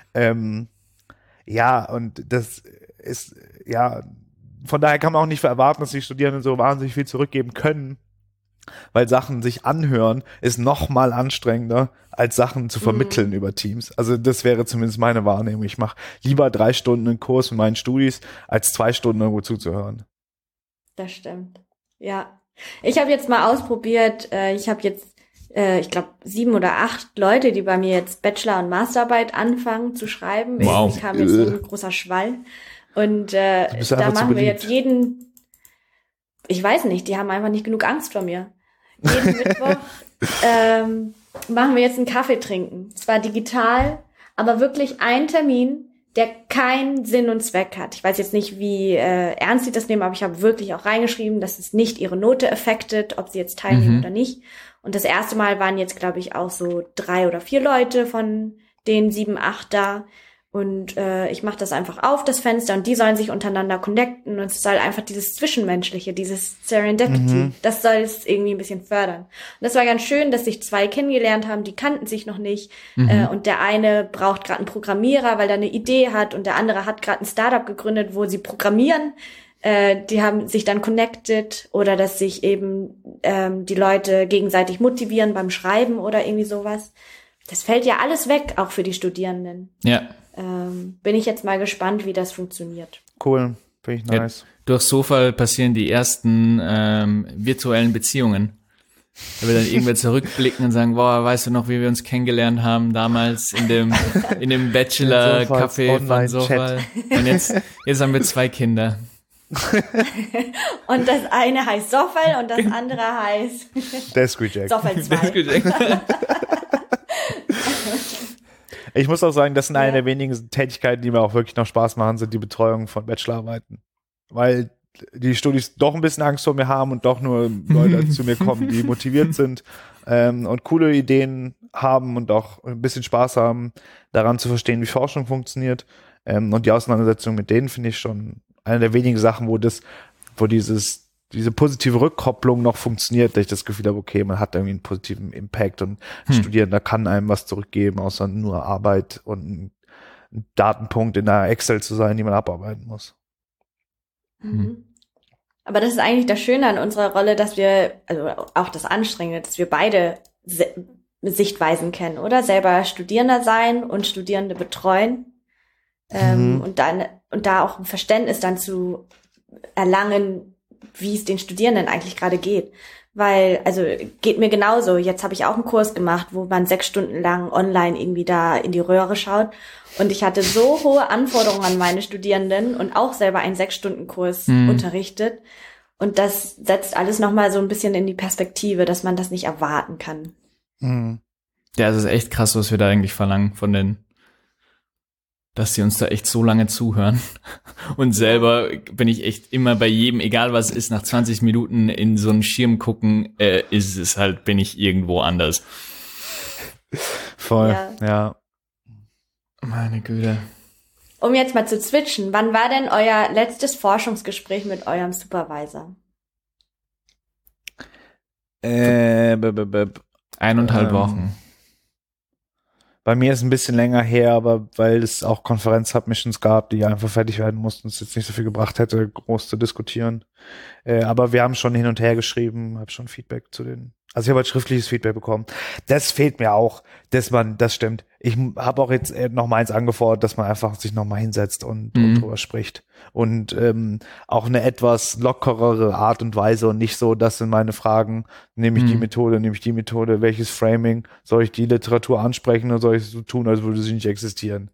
Ja, und das ist, ja, von daher kann man auch nicht erwarten, dass die Studierenden so wahnsinnig viel zurückgeben können, weil Sachen sich anhören ist noch mal anstrengender, als Sachen zu vermitteln über Teams. Also das wäre zumindest meine Wahrnehmung. Ich mache lieber 3 Stunden einen Kurs mit meinen Studis, als 2 Stunden irgendwo zuzuhören. Das stimmt. Ja. Ich habe jetzt mal ausprobiert, ich habe jetzt, ich glaube, 7 oder 8 Leute, die bei mir jetzt Bachelor- und Masterarbeit anfangen zu schreiben. Wow. Ich kam jetzt so ein großer Schwall. Und da machen wir jetzt ich weiß nicht, die haben einfach nicht genug Angst vor mir. Jeden Mittwoch machen wir jetzt einen Kaffee trinken. Zwar digital, aber wirklich ein Termin, der keinen Sinn und Zweck hat. Ich weiß jetzt nicht, wie ernst sie das nehmen, aber ich habe wirklich auch reingeschrieben, dass es nicht ihre Note affected, ob sie jetzt teilnehmen oder nicht. Und das erste Mal waren jetzt, glaube ich, auch so 3 oder 4 Leute von den 7, 8 da. Und ich mache das einfach auf, das Fenster, und die sollen sich untereinander connecten, und es soll einfach dieses Zwischenmenschliche, dieses Serendipity, das soll es irgendwie ein bisschen fördern. Und das war ganz schön, dass sich 2 kennengelernt haben, die kannten sich noch nicht, und der eine braucht gerade einen Programmierer, weil er eine Idee hat, und der andere hat gerade ein Startup gegründet, wo sie programmieren. Die haben sich dann connected, oder dass sich eben die Leute gegenseitig motivieren beim Schreiben oder irgendwie sowas. Das fällt ja alles weg, auch für die Studierenden. Ja. Bin ich jetzt mal gespannt, wie das funktioniert. Cool, finde ich nice. Ja, durch Zufall passieren die ersten virtuellen Beziehungen. Da wir dann irgendwer zurückblicken und sagen, boah, weißt du noch, wie wir uns kennengelernt haben damals in dem Bachelor-Café von Zufall. Und jetzt haben wir 2 Kinder. Und das eine heißt Soffel und das andere heißt Desk Reject. Soffel 2. Ich muss auch sagen, das sind eine der wenigen Tätigkeiten, die mir auch wirklich noch Spaß machen, sind die Betreuung von Bachelorarbeiten. Weil die Studis doch ein bisschen Angst vor mir haben und doch nur Leute zu mir kommen, die motiviert sind und coole Ideen haben und auch ein bisschen Spaß haben, daran zu verstehen, wie Forschung funktioniert. Und die Auseinandersetzung mit denen finde ich schon eine der wenigen Sachen, wo diese positive Rückkopplung noch funktioniert, dass ich das Gefühl habe, okay, man hat irgendwie einen positiven Impact, und ein Studierender kann einem was zurückgeben, außer nur Arbeit und ein Datenpunkt in einer Excel zu sein, die man abarbeiten muss. Aber das ist eigentlich das Schöne an unserer Rolle, dass wir, also auch das Anstrengende, dass wir beide Sichtweisen kennen, oder? Selber Studierender sein und Studierende betreuen. Und da auch ein Verständnis dann zu erlangen, wie es den Studierenden eigentlich gerade geht. Weil, also geht mir genauso. Jetzt habe ich auch einen Kurs gemacht, wo man 6 Stunden lang online irgendwie da in die Röhre schaut. Und ich hatte so hohe Anforderungen an meine Studierenden und auch selber einen 6-Stunden-Kurs unterrichtet. Und das setzt alles nochmal so ein bisschen in die Perspektive, dass man das nicht erwarten kann. Ja, es ist echt krass, was wir da eigentlich verlangen von denen. Dass sie uns da echt so lange zuhören. Und selber bin ich echt immer bei jedem, egal was ist, nach 20 Minuten in so einen Schirm gucken, ist es halt, bin ich irgendwo anders. Voll, ja. Meine Güte. Um jetzt mal zu switchen, wann war denn euer letztes Forschungsgespräch mit eurem Supervisor? 1,5 Wochen. Bei mir ist ein bisschen länger her, aber weil es auch Konferenz-Submissions gab, die einfach fertig werden mussten, es jetzt nicht so viel gebracht hätte, groß zu diskutieren. Aber wir haben schon hin und her geschrieben, habe schon Feedback zu den. Also ich habe halt schriftliches Feedback bekommen. Das fehlt mir auch, das stimmt. Ich habe auch jetzt noch mal eins angefordert, dass man einfach sich noch mal hinsetzt und drüber spricht. Und auch eine etwas lockerere Art und Weise und nicht so, das sind meine Fragen, nehme ich die Methode, welches Framing, soll ich die Literatur ansprechen oder soll ich es so tun, als würde sie nicht existieren?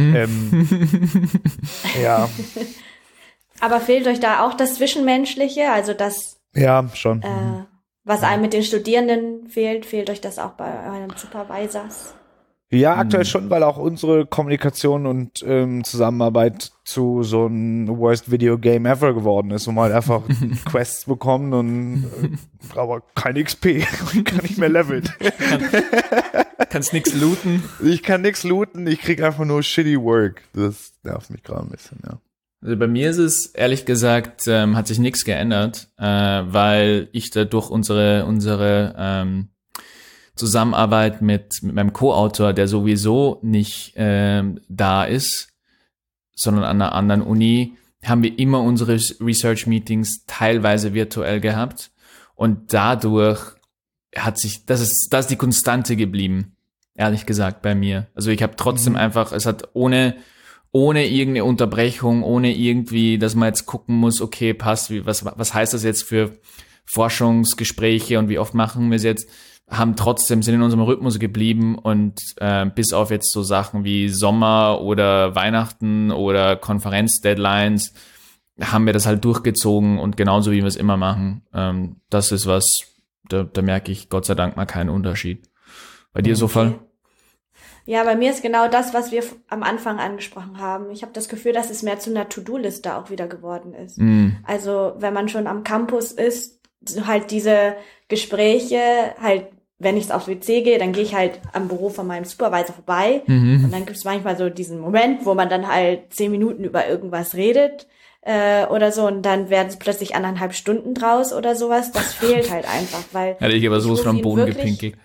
Ja. Aber fehlt euch da auch das Zwischenmenschliche, also das Ja, schon. was einem mit den Studierenden fehlt euch das auch bei eurem Supervisor? Ja, aktuell schon, weil auch unsere Kommunikation und Zusammenarbeit zu so einem Worst Video Game Ever geworden ist, wo man halt einfach Quests bekommt und aber kein XP und kann nicht mehr leveln. Kannst nix looten. Ich kann nix looten, ich krieg einfach nur shitty work. Das nervt mich gerade ein bisschen, ja. Also bei mir ist es, ehrlich gesagt, hat sich nichts geändert, weil ich da durch unsere Zusammenarbeit mit meinem Co-Autor, der sowieso nicht da ist, sondern an einer anderen Uni, haben wir immer unsere Research-Meetings teilweise virtuell gehabt. Und dadurch hat sich, das ist die Konstante geblieben, ehrlich gesagt, bei mir. Also ich habe trotzdem einfach, es hat ohne irgendeine Unterbrechung, ohne irgendwie, dass man jetzt gucken muss, okay, passt, was heißt das jetzt für Forschungsgespräche und wie oft machen wir es jetzt, sind in unserem Rhythmus geblieben und bis auf jetzt so Sachen wie Sommer oder Weihnachten oder Konferenz-Deadlines haben wir das halt durchgezogen und genauso wie wir es immer machen. Das ist was, da merke ich Gott sei Dank mal keinen Unterschied. Bei dir, Sofal? Ja, bei mir ist genau das, was wir am Anfang angesprochen haben. Ich habe das Gefühl, dass es mehr zu einer To-Do-Liste auch wieder geworden ist. Also wenn man schon am Campus ist, halt diese Gespräche, halt, wenn ich aufs WC gehe, dann gehe ich halt am Büro von meinem Supervisor vorbei. Und dann gibt es manchmal so diesen Moment, wo man dann halt 10 Minuten über irgendwas redet oder so und dann werden es plötzlich 1,5 Stunden draus oder sowas. Das fehlt halt einfach, weil Hätte ich aber sowas vom Boden gepinkelt.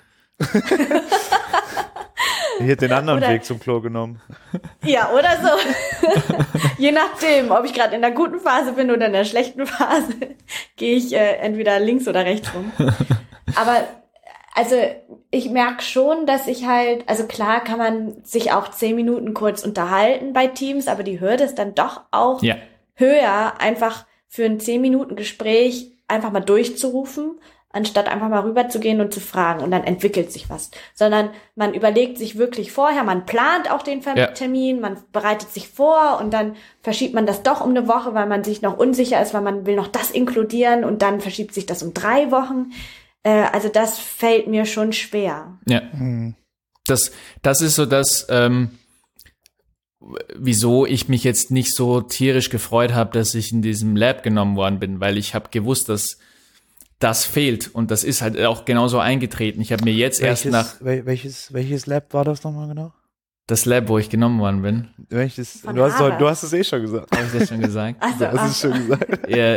Ich hätte den anderen Weg zum Klo genommen. Ja, oder so. Je nachdem, ob ich gerade in der guten Phase bin oder in der schlechten Phase, gehe ich entweder links oder rechts rum. Aber also ich merke schon, dass ich halt, also klar kann man sich auch 10 Minuten kurz unterhalten bei Teams, aber die Hürde ist dann doch auch höher, einfach für ein 10-Minuten-Gespräch einfach mal durchzurufen, anstatt einfach mal rüberzugehen und zu fragen und dann entwickelt sich was. Sondern man überlegt sich wirklich vorher, man plant auch den Termin, man bereitet sich vor und dann verschiebt man das doch um eine Woche, weil man sich noch unsicher ist, weil man will noch das inkludieren und dann verschiebt sich das um 3 Wochen. Also das fällt mir schon schwer. Ja, das ist so das, wieso ich mich jetzt nicht so tierisch gefreut habe, dass ich in diesem Lab genommen worden bin, weil ich habe gewusst, dass das fehlt und das ist halt auch genauso eingetreten. Ich habe mir jetzt Welches Lab war das nochmal genau? Das Lab, wo ich genommen worden bin. Du hast es eh schon gesagt. Habe ich das schon gesagt? Du hast es schon gesagt. Ja,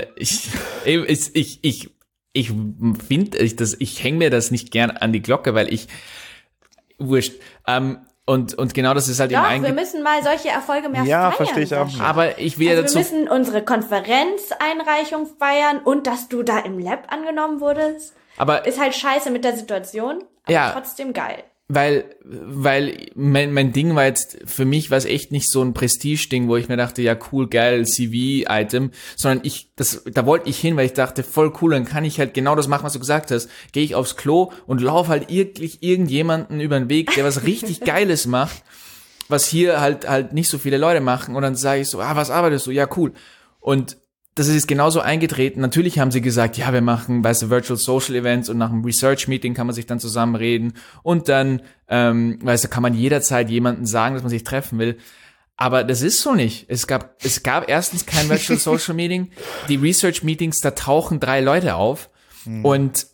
ich finde, ich hänge mir das nicht gern an die Glocke, weil wurscht. Und genau das ist halt Doch, wir müssen mal solche Erfolge mehr feiern. Ja, verstehe ich auch. Aber ich will wir müssen unsere Konferenzeinreichung feiern und dass du da im Lab angenommen wurdest. Aber ist halt scheiße mit der Situation, aber trotzdem geil. Weil mein Ding war jetzt, für mich war es echt nicht so ein Prestige-Ding, wo ich mir dachte, ja cool, geil, CV-Item, sondern da wollte ich hin, weil ich dachte, voll cool, dann kann ich halt genau das machen, was du gesagt hast. Gehe ich aufs Klo und laufe halt irgendjemanden über den Weg, der was richtig Geiles macht, was hier halt nicht so viele Leute machen und dann sage ich so, was arbeitest du? Ja, cool. Und das ist genauso eingetreten. Natürlich haben sie gesagt, ja, wir machen, weißt du, Virtual Social Events und nach einem Research Meeting kann man sich dann zusammenreden und dann, weißt du, kann man jederzeit jemandem sagen, dass man sich treffen will. Aber das ist so nicht. Es gab erstens kein Virtual Social Meeting. Die Research Meetings, da tauchen 3 Leute auf. Und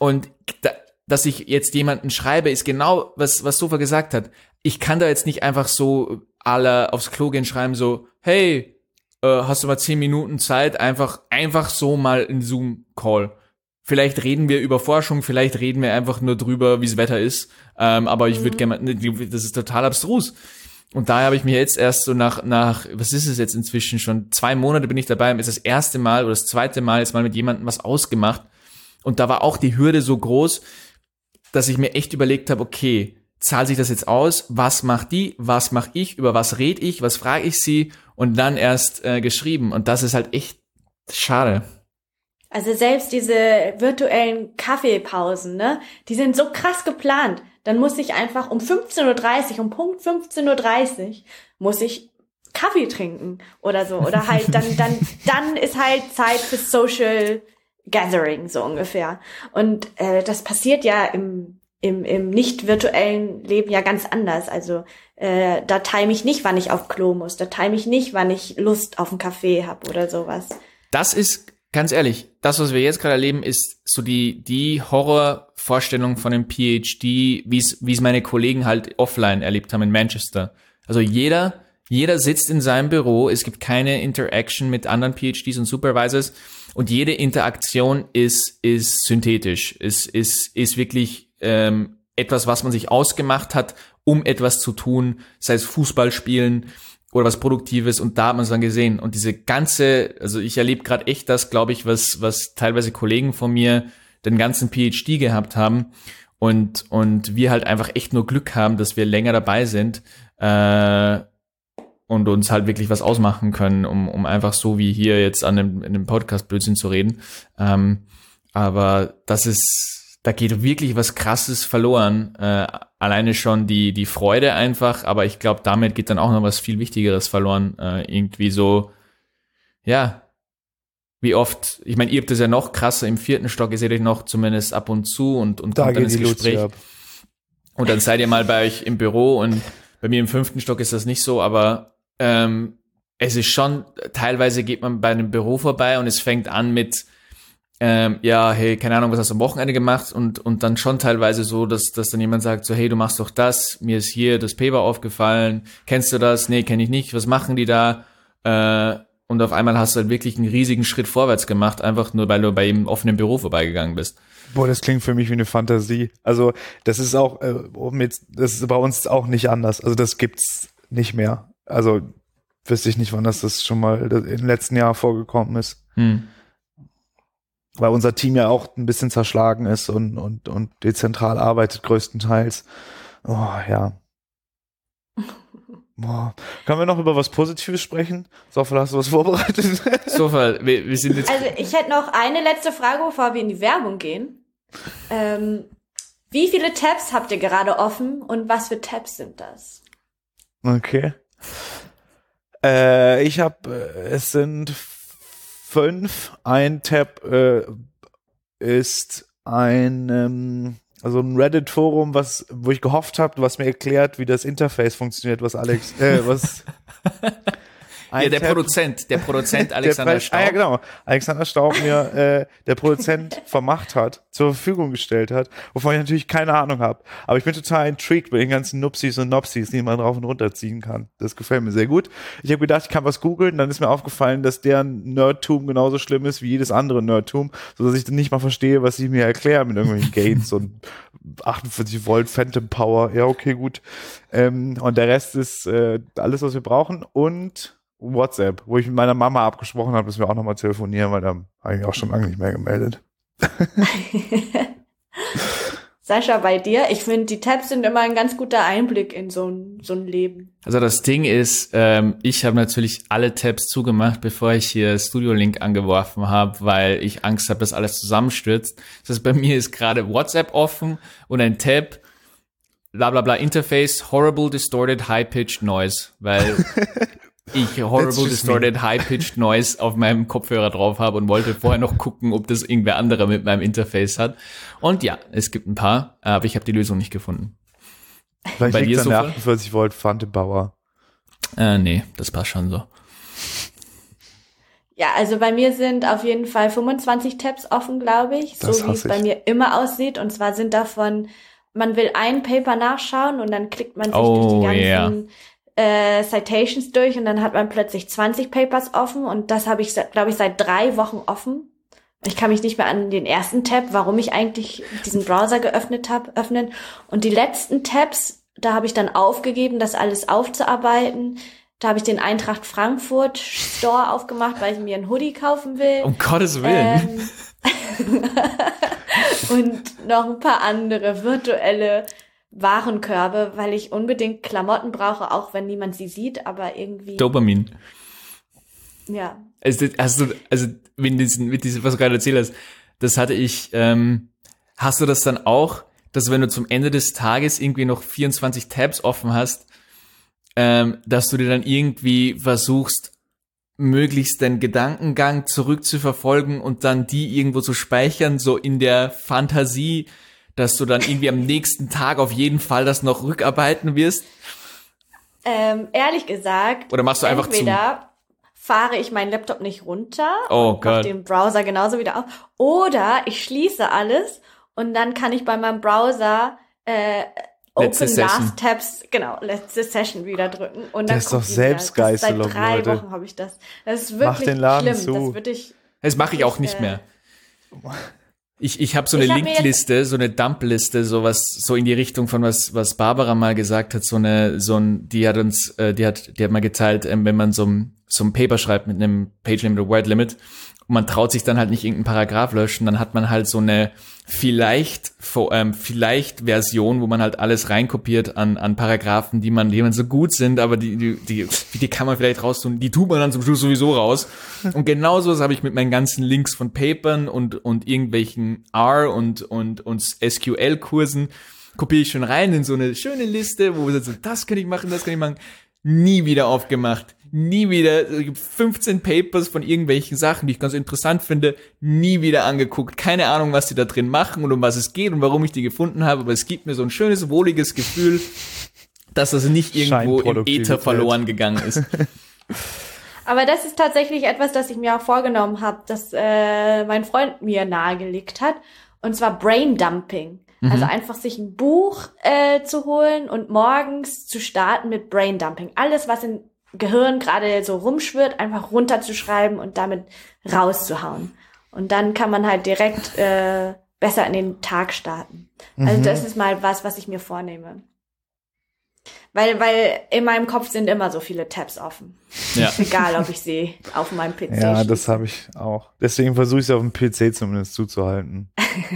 dass ich jetzt jemanden schreibe, ist genau, was Sofa gesagt hat. Ich kann da jetzt nicht einfach so alle aufs Klo gehen, schreiben so, hey, hast du mal 10 Minuten Zeit, einfach so mal in Zoom-Call. Vielleicht reden wir über Forschung, vielleicht reden wir einfach nur drüber, wie das Wetter ist. Aber ich würde gerne, das ist total abstrus. Und daher habe ich mir jetzt erst so nach, was ist es jetzt inzwischen schon? 2 Monate bin ich dabei, ist das erste Mal oder das zweite Mal jetzt mal mit jemandem was ausgemacht. Und da war auch die Hürde so groß, dass ich mir echt überlegt habe, okay, zahlt sich das jetzt aus? Was macht die? Was mache ich? Über was rede ich? Was frage ich sie? Und dann erst geschrieben. Und das ist halt echt schade. Also selbst diese virtuellen Kaffeepausen, ne, die sind so krass geplant. Dann muss ich einfach um 15:30 Uhr, um Punkt 15:30 Uhr, muss ich Kaffee trinken oder so. Oder halt dann ist halt Zeit für Social Gathering, so ungefähr. Und das passiert ja im nicht virtuellen Leben ja ganz anders. Also da time ich nicht, wann ich auf Klo muss. Da time ich nicht, wann ich Lust auf einen Kaffee habe oder sowas. Das ist, ganz ehrlich, das, was wir jetzt gerade erleben, ist so die Horrorvorstellung von einem PhD, wie es meine Kollegen halt offline erlebt haben in Manchester. Also jeder sitzt in seinem Büro, es gibt keine Interaction mit anderen PhDs und Supervisors und jede Interaktion ist synthetisch, ist wirklich etwas, was man sich ausgemacht hat, um etwas zu tun, sei es Fußball spielen oder was Produktives, und da hat man es dann gesehen. Und diese ganze, also ich erlebe gerade echt das, glaube ich, was teilweise Kollegen von mir den ganzen PhD gehabt haben und wir halt einfach echt nur Glück haben, dass wir länger dabei sind und uns halt wirklich was ausmachen können, um einfach so wie hier jetzt in dem Podcast Blödsinn zu reden. Aber da geht wirklich was Krasses verloren. Alleine schon die Freude einfach, aber ich glaube, damit geht dann auch noch was viel Wichtigeres verloren. Irgendwie so, ja, wie oft, ich meine, ihr habt das ja noch krasser im 4. Stock, ihr seht euch noch zumindest ab und zu und da kommt dann ins geht die Gespräch. Luzi ab. Und dann seid ihr mal bei euch im Büro und bei mir im 5. Stock ist das nicht so, aber es ist schon, teilweise geht man bei einem Büro vorbei und es fängt an mit ja, hey, keine Ahnung, was hast du am Wochenende gemacht? Und dann schon teilweise so, dass dann jemand sagt so, hey, du machst doch das, mir ist hier das Paper aufgefallen, kennst du das? Nee, kenn ich nicht, was machen die da? Und auf einmal hast du halt wirklich einen riesigen Schritt vorwärts gemacht, einfach nur, weil du bei ihm offenen Büro vorbeigegangen bist. Boah, das klingt für mich wie eine Fantasie. Also das ist auch, das ist bei uns auch nicht anders. Also das gibt's nicht mehr. Also wüsste ich nicht, wann das schon mal im letzten Jahr vorgekommen ist. Weil unser Team ja auch ein bisschen zerschlagen ist und dezentral arbeitet größtenteils. Oh, ja. Boah. Können wir noch über was Positives sprechen? Sofa, hast du was vorbereitet? Sofa, wir sind jetzt... Also ich hätte noch eine letzte Frage, bevor wir in die Werbung gehen. Wie viele Tabs habt ihr gerade offen und was für Tabs sind das? Okay. Es sind 5. Ein Tab ist ein Reddit-Forum, wo ich gehofft habe, was mir erklärt, wie das Interface funktioniert, was der Produzent Alexander Staub. Ja, genau. Alexander Staub mir, der Produzent vermacht hat, zur Verfügung gestellt hat, wovon ich natürlich keine Ahnung habe. Aber ich bin total intrigued bei den ganzen Nupsis und Nopsis, die man drauf und runter ziehen kann. Das gefällt mir sehr gut. Ich habe gedacht, ich kann was googeln, dann ist mir aufgefallen, dass deren Nerdtum genauso schlimm ist wie jedes andere Nerdtum, sodass ich dann nicht mal verstehe, was sie mir erklären mit irgendwelchen Gates und 48 Volt Phantom Power. Ja, okay, gut. Und der Rest ist alles, was wir brauchen, und WhatsApp, wo ich mit meiner Mama abgesprochen habe, dass wir auch nochmal telefonieren, weil da habe ich mich auch schon lange nicht mehr gemeldet. Sascha, bei dir? Ich finde, die Tabs sind immer ein ganz guter Einblick in so ein Leben. Also das Ding ist, ich habe natürlich alle Tabs zugemacht, bevor ich hier Studio Link angeworfen habe, weil ich Angst habe, dass alles zusammenstürzt. Das heißt, bei mir ist gerade WhatsApp offen und ein Tab, bla bla bla, Interface, horrible, distorted, high-pitched noise, weil Horrible Distorted High-Pitched Noise auf meinem Kopfhörer drauf habe und wollte vorher noch gucken, ob das irgendwer anderer mit meinem Interface hat. Und ja, es gibt ein paar, aber ich habe die Lösung nicht gefunden. Vielleicht liegt es an der 48 Volt Fantebauer. Nee, das passt schon so. Ja, also bei mir sind auf jeden Fall 25 Tabs offen, glaube ich, so wie es bei mir immer aussieht. Und zwar sind davon, man will ein Paper nachschauen und dann klickt man sich durch die ganzen Citations durch und dann hat man plötzlich 20 Papers offen und das habe ich, glaube ich, seit 3 Wochen offen. Ich kann mich nicht mehr an den ersten Tab, warum ich eigentlich diesen Browser geöffnet habe, öffnen. Und die letzten Tabs, da habe ich dann aufgegeben, das alles aufzuarbeiten. Da habe ich den Eintracht Frankfurt Store aufgemacht, weil ich mir einen Hoodie kaufen will. Um Gottes Willen. Und noch ein paar andere virtuelle Warenkörbe, weil ich unbedingt Klamotten brauche, auch wenn niemand sie sieht, aber irgendwie... Dopamin. Ja. Also mit diesem, was du gerade erzählt hast, das hatte ich, hast du das dann auch, dass wenn du zum Ende des Tages irgendwie noch 24 Tabs offen hast, dass du dir dann irgendwie versuchst, möglichst den Gedankengang zurückzuverfolgen und dann die irgendwo zu speichern, so in der Fantasie, dass du dann irgendwie am nächsten Tag auf jeden Fall das noch rückarbeiten wirst? Ehrlich gesagt, oder machst du einfach entweder fahre ich meinen Laptop nicht runter und mache den Browser genauso wieder auf, oder ich schließe alles und dann kann ich bei meinem Browser Open Last Tabs, genau, letzte Session wieder drücken. Und dann das ist doch Selbstgeißelung, Leute. Seit 3 Wochen habe ich das. Das ist wirklich Mach den Laden schlimm. zu. Das mache ich auch nicht mehr. Ich habe so eine Linkliste, so eine Dump-Liste, sowas, so in die Richtung von was Barbara mal gesagt hat, die hat mal geteilt, wenn man so ein Paper schreibt mit einem Page Limit oder Word Limit und man traut sich dann halt nicht irgendeinen Paragraph löschen, dann hat man halt so eine vielleicht Version, wo man halt alles reinkopiert an Paragraphen, die man so gut sind, aber die kann man vielleicht raus tun, die tut man dann zum Schluss sowieso raus. Und genauso habe ich mit meinen ganzen Links von Papern und irgendwelchen R und SQL-Kursen, kopiere ich schon rein in so eine schöne Liste, wo wir so, das kann ich machen, nie wieder aufgemacht. Nie wieder, es gibt 15 Papers von irgendwelchen Sachen, die ich ganz interessant finde, nie wieder angeguckt. Keine Ahnung, was die da drin machen und um was es geht und warum ich die gefunden habe, aber es gibt mir so ein schönes, wohliges Gefühl, dass das nicht irgendwo im Äther verloren gegangen ist. Aber das ist tatsächlich etwas, das ich mir auch vorgenommen habe, das mein Freund mir nahegelegt hat, und zwar Braindumping. Also einfach sich ein Buch zu holen und morgens zu starten mit Braindumping. Alles, was im Gehirn gerade so rumschwirrt, einfach runterzuschreiben und damit rauszuhauen. Und dann kann man halt direkt besser in den Tag starten. Also das ist mal was ich mir vornehme. Weil in meinem Kopf sind immer so viele Tabs offen. Ja. Egal, ob ich sie auf meinem PC Ja, schließe. das habe ich auch. Deswegen versuche ich es auf dem PC zumindest zuzuhalten.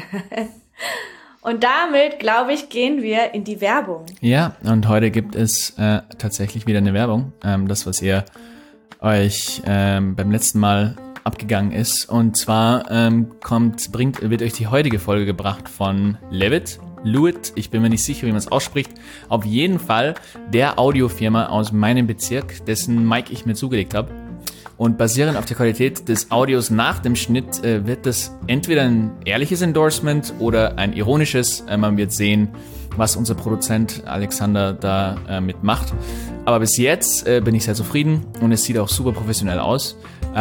Und damit, glaube ich, gehen wir in die Werbung. Ja, und heute gibt es tatsächlich wieder eine Werbung. Das, was ihr euch beim letzten Mal abgegangen ist. Und zwar wird euch die heutige Folge gebracht von Levitt. Ich bin mir nicht sicher, wie man es ausspricht. Auf jeden Fall der Audiofirma aus meinem Bezirk, dessen Mic ich mir zugelegt habe. Und basierend auf der Qualität des Audios nach dem Schnitt wird das entweder ein ehrliches Endorsement oder ein ironisches. Man wird sehen, was unser Produzent Alexander da mitmacht. Aber bis jetzt bin ich sehr zufrieden und es sieht auch super professionell aus.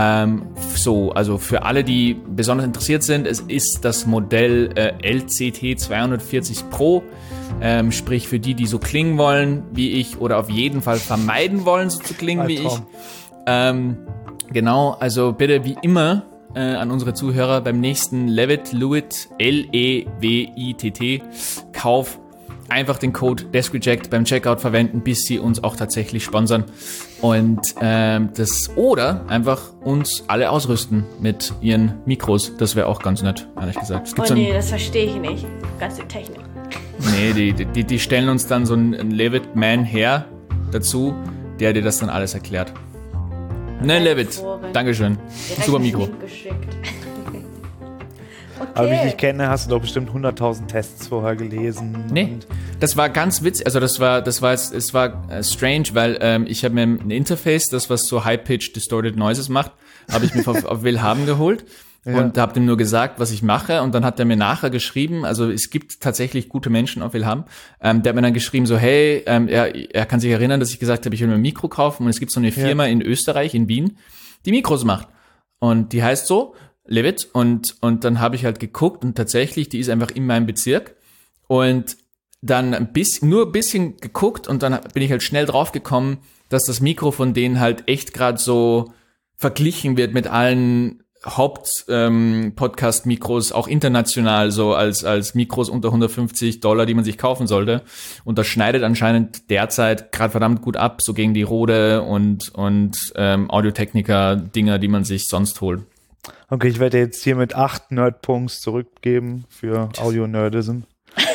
Also für alle, die besonders interessiert sind, es ist das Modell LCT 240 Pro. Sprich für die so klingen wollen wie ich oder auf jeden Fall vermeiden wollen, so zu klingen wie ich. Genau, also bitte wie immer an unsere Zuhörer beim nächsten Levitt, L-E-W-I-T-T Kauf einfach den Code DeskReject beim Checkout verwenden, bis sie uns auch tatsächlich sponsern und oder einfach uns alle ausrüsten mit ihren Mikros. Das wäre auch ganz nett, ehrlich gesagt. Es gibt das verstehe ich nicht. Ganze Technik. Nee, die stellen uns dann so einen Levitt-Man her dazu, der dir das dann alles erklärt. Ne, Levitt. Dankeschön. Direkt super Mikro. Okay, Aber wie ich dich kenne, hast du doch bestimmt 100.000 Tests vorher gelesen. Nee, das war ganz witzig, also es war strange, weil ich habe mir ein Interface, das was so High-Pitch Distorted Noises macht, habe ich mir auf Willhaben geholt und habe dem nur gesagt, was ich mache, und dann hat er mir nachher geschrieben, also es gibt tatsächlich gute Menschen auf Willhaben, der hat mir dann geschrieben so, hey, er kann sich erinnern, dass ich gesagt habe, ich will mir ein Mikro kaufen, und es gibt so eine Firma in Österreich, in Wien, die Mikros macht, und die heißt so Levitt, und dann habe ich halt geguckt, und tatsächlich, die ist einfach in meinem Bezirk, und dann nur ein bisschen geguckt, und dann bin ich halt schnell drauf gekommen, dass das Mikro von denen halt echt gerade so verglichen wird mit allen Podcast-Mikros, auch international, so als Mikros unter $150, die man sich kaufen sollte, und das schneidet anscheinend derzeit gerade verdammt gut ab, so gegen die Rode und Audio-Technica-Dinger, die man sich sonst holt. Okay, ich werde jetzt hier mit 8 Nerd-Punkts zurückgeben für Audio-Nerdism.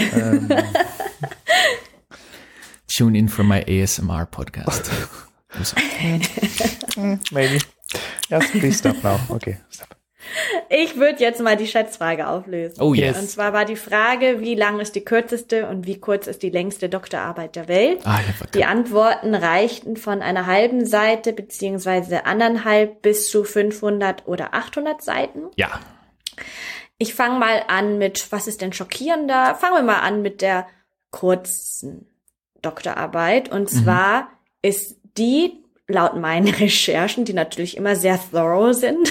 Tune in for my ASMR podcast. Maybe. Yes, please stop now. Okay, stop. Ich würde jetzt mal die Schätzfrage auflösen. Oh yes. Und zwar war die Frage, wie lang ist die kürzeste und wie kurz ist die längste Doktorarbeit der Welt? Die Antworten reichten von einer halben Seite beziehungsweise 1,5 bis zu 500 oder 800 Seiten. Ja. Ich fange mal an mit, was ist denn schockierender? Fangen wir mal an mit der kurzen Doktorarbeit. Und zwar ist die, laut meinen Recherchen, die natürlich immer sehr thorough sind,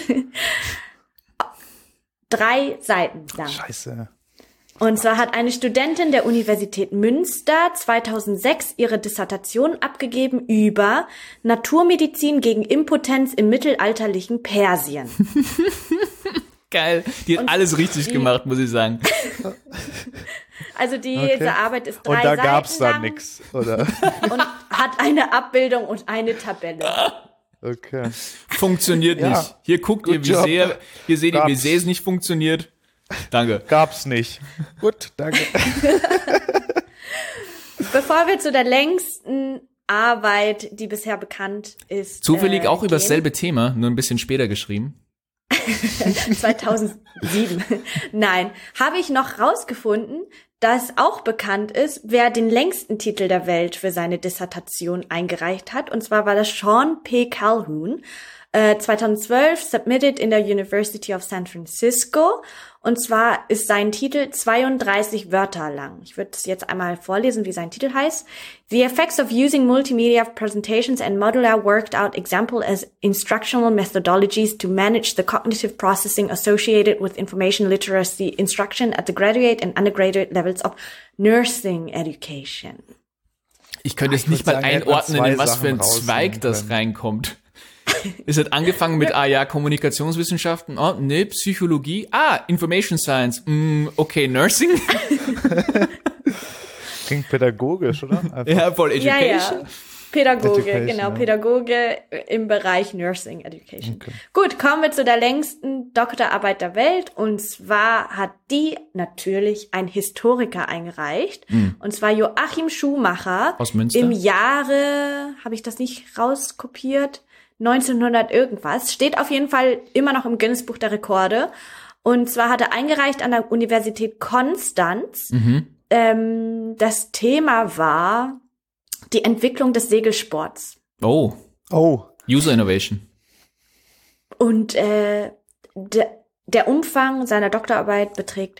3 Seiten lang. Scheiße. Und zwar hat eine Studentin der Universität Münster 2006 ihre Dissertation abgegeben über Naturmedizin gegen Impotenz im mittelalterlichen Persien. Geil. Die hat alles richtig gemacht, muss ich sagen. Also diese Arbeit ist 3 Seiten lang. Und da gab's dann nix, oder? Und hat eine Abbildung und eine Tabelle. Okay. Funktioniert nicht. Hier guckt ihr, hier seht ihr, wie sehr es nicht funktioniert. Danke. Gab's nicht. Gut, danke. Bevor wir zu der längsten Arbeit, die bisher bekannt ist. Zufällig auch über dasselbe Thema, nur ein bisschen später geschrieben. 2007. Nein, habe ich noch rausgefunden, dass auch bekannt ist, wer den längsten Titel der Welt für seine Dissertation eingereicht hat. Und zwar war das Sean P. Calhoun, 2012 submitted in der University of San Francisco. Und zwar ist sein Titel 32 Wörter lang. Ich würde es jetzt einmal vorlesen, wie sein Titel heißt. The effects of using multimedia presentations and modular worked out example as instructional methodologies to manage the cognitive processing associated with information literacy instruction at the graduate and undergraduate levels of nursing education. Ich könnte es nicht mal einordnen, in was für ein Zweig das reinkommt. Es hat angefangen mit, Kommunikationswissenschaften, Psychologie, Information Science, okay, Nursing. Klingt pädagogisch, oder? Einfach. Ja, voll Education. Ja. Pädagoge, genau, Pädagoge im Bereich Nursing Education. Okay. Gut, kommen wir zu der längsten Doktorarbeit der Welt. Und zwar hat die natürlich ein Historiker eingereicht. Und zwar Joachim Schumacher. Aus Münster. Im Jahre, habe ich das nicht rauskopiert, 1900 irgendwas. Steht auf jeden Fall immer noch im Guinness-Buch der Rekorde. Und zwar hat er eingereicht an der Universität Konstanz. Das Thema war die Entwicklung des Segelsports. Oh. User Innovation. Und der Umfang seiner Doktorarbeit beträgt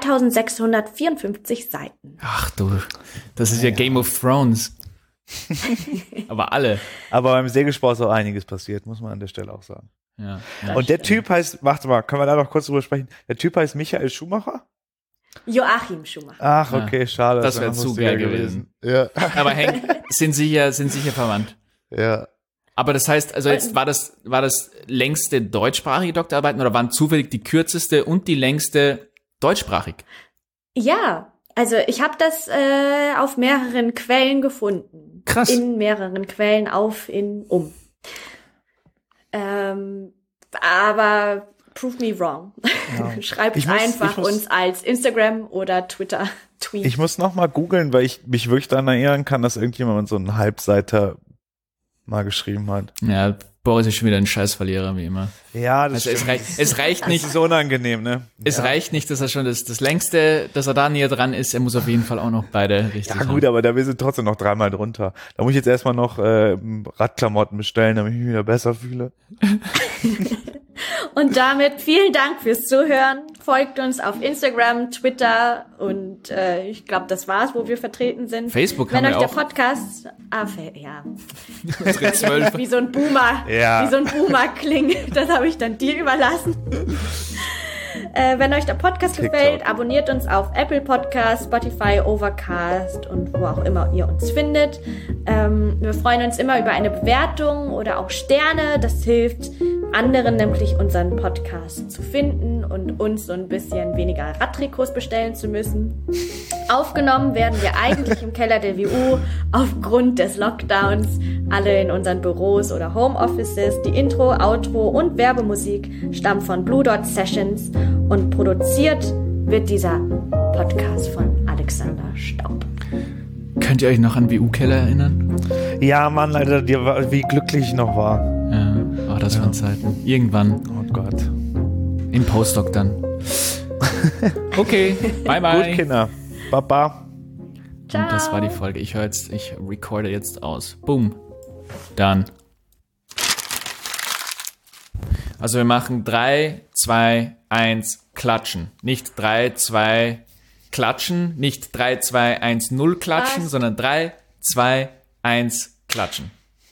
2654 Seiten. Ach du, das ist ja Game of Thrones. Aber alle. Aber beim Segelsport ist auch einiges passiert, muss man an der Stelle auch sagen. Ja. Und der Typ heißt, warte mal, können wir da noch kurz drüber sprechen? Der Typ heißt Michael Schumacher? Joachim Schumacher. Ach, okay, schade. Das wäre zu geil gewesen. Ja. Aber Henk, sind sicher verwandt. Ja. Aber das heißt, also jetzt war das längste deutschsprachige Doktorarbeiten oder waren zufällig die kürzeste und die längste deutschsprachig? Ja, also ich habe das auf mehreren Quellen gefunden. Krass. In mehreren Quellen aber prove me wrong. Ja. Schreibt einfach uns als Instagram oder Twitter-Tweet. Ich muss noch mal googeln, weil ich mich wirklich daran erinnern kann, dass irgendjemand so einen Halbseiter mal geschrieben hat. Ja, Boris ist schon wieder ein Scheißverlierer, wie immer. Ja, das Also es reicht nicht. Das ist unangenehm, ne? Es reicht nicht, dass er schon das längste, dass er da näher dran ist. Er muss auf jeden Fall auch noch beide richtig Ja gut, haben. aber da wir sind trotzdem noch 3-mal drunter. Da muss ich jetzt erstmal noch Radklamotten bestellen, damit ich mich wieder besser fühle. Und damit vielen Dank fürs Zuhören. Folgt uns auf Instagram, Twitter und ich glaube, das war's, wo wir vertreten sind. Facebook Wenn haben euch wir der auch. Podcast, Unsere wie 12. so ein Boomer, Ja. wie so ein Boomer klingt, das habe ich dann dir überlassen. Wenn euch der Podcast TikTok. gefällt, abonniert uns auf Apple Podcasts, Spotify, Overcast und wo auch immer ihr uns findet. Wir freuen uns immer über eine Bewertung oder auch Sterne. Das hilft anderen nämlich unseren Podcast zu finden und uns so ein bisschen weniger Radtrikots bestellen zu müssen. Aufgenommen werden wir eigentlich im Keller der WU aufgrund des Lockdowns. Alle in unseren Büros oder Homeoffices. Die Intro, Outro und Werbemusik stammen von Blue Dot Sessions und produziert wird dieser Podcast von Alexander Staub. Könnt ihr euch noch an WU-Keller erinnern? Ja, Mann, Alter, wie glücklich ich noch war. Ja, das waren Zeiten. Irgendwann. Oh Gott. Im Postdoc dann. Okay, bye bye. Gut, Kinder. Baba. Ciao. Und das war die Folge. Ich recorde jetzt aus. Boom. Dann. Also wir machen 3, 2, 1, klatschen. Nicht 3, 2, klatschen. Nicht 3, 2, 1, 0 klatschen, Was? sondern 3, 2, 1, klatschen.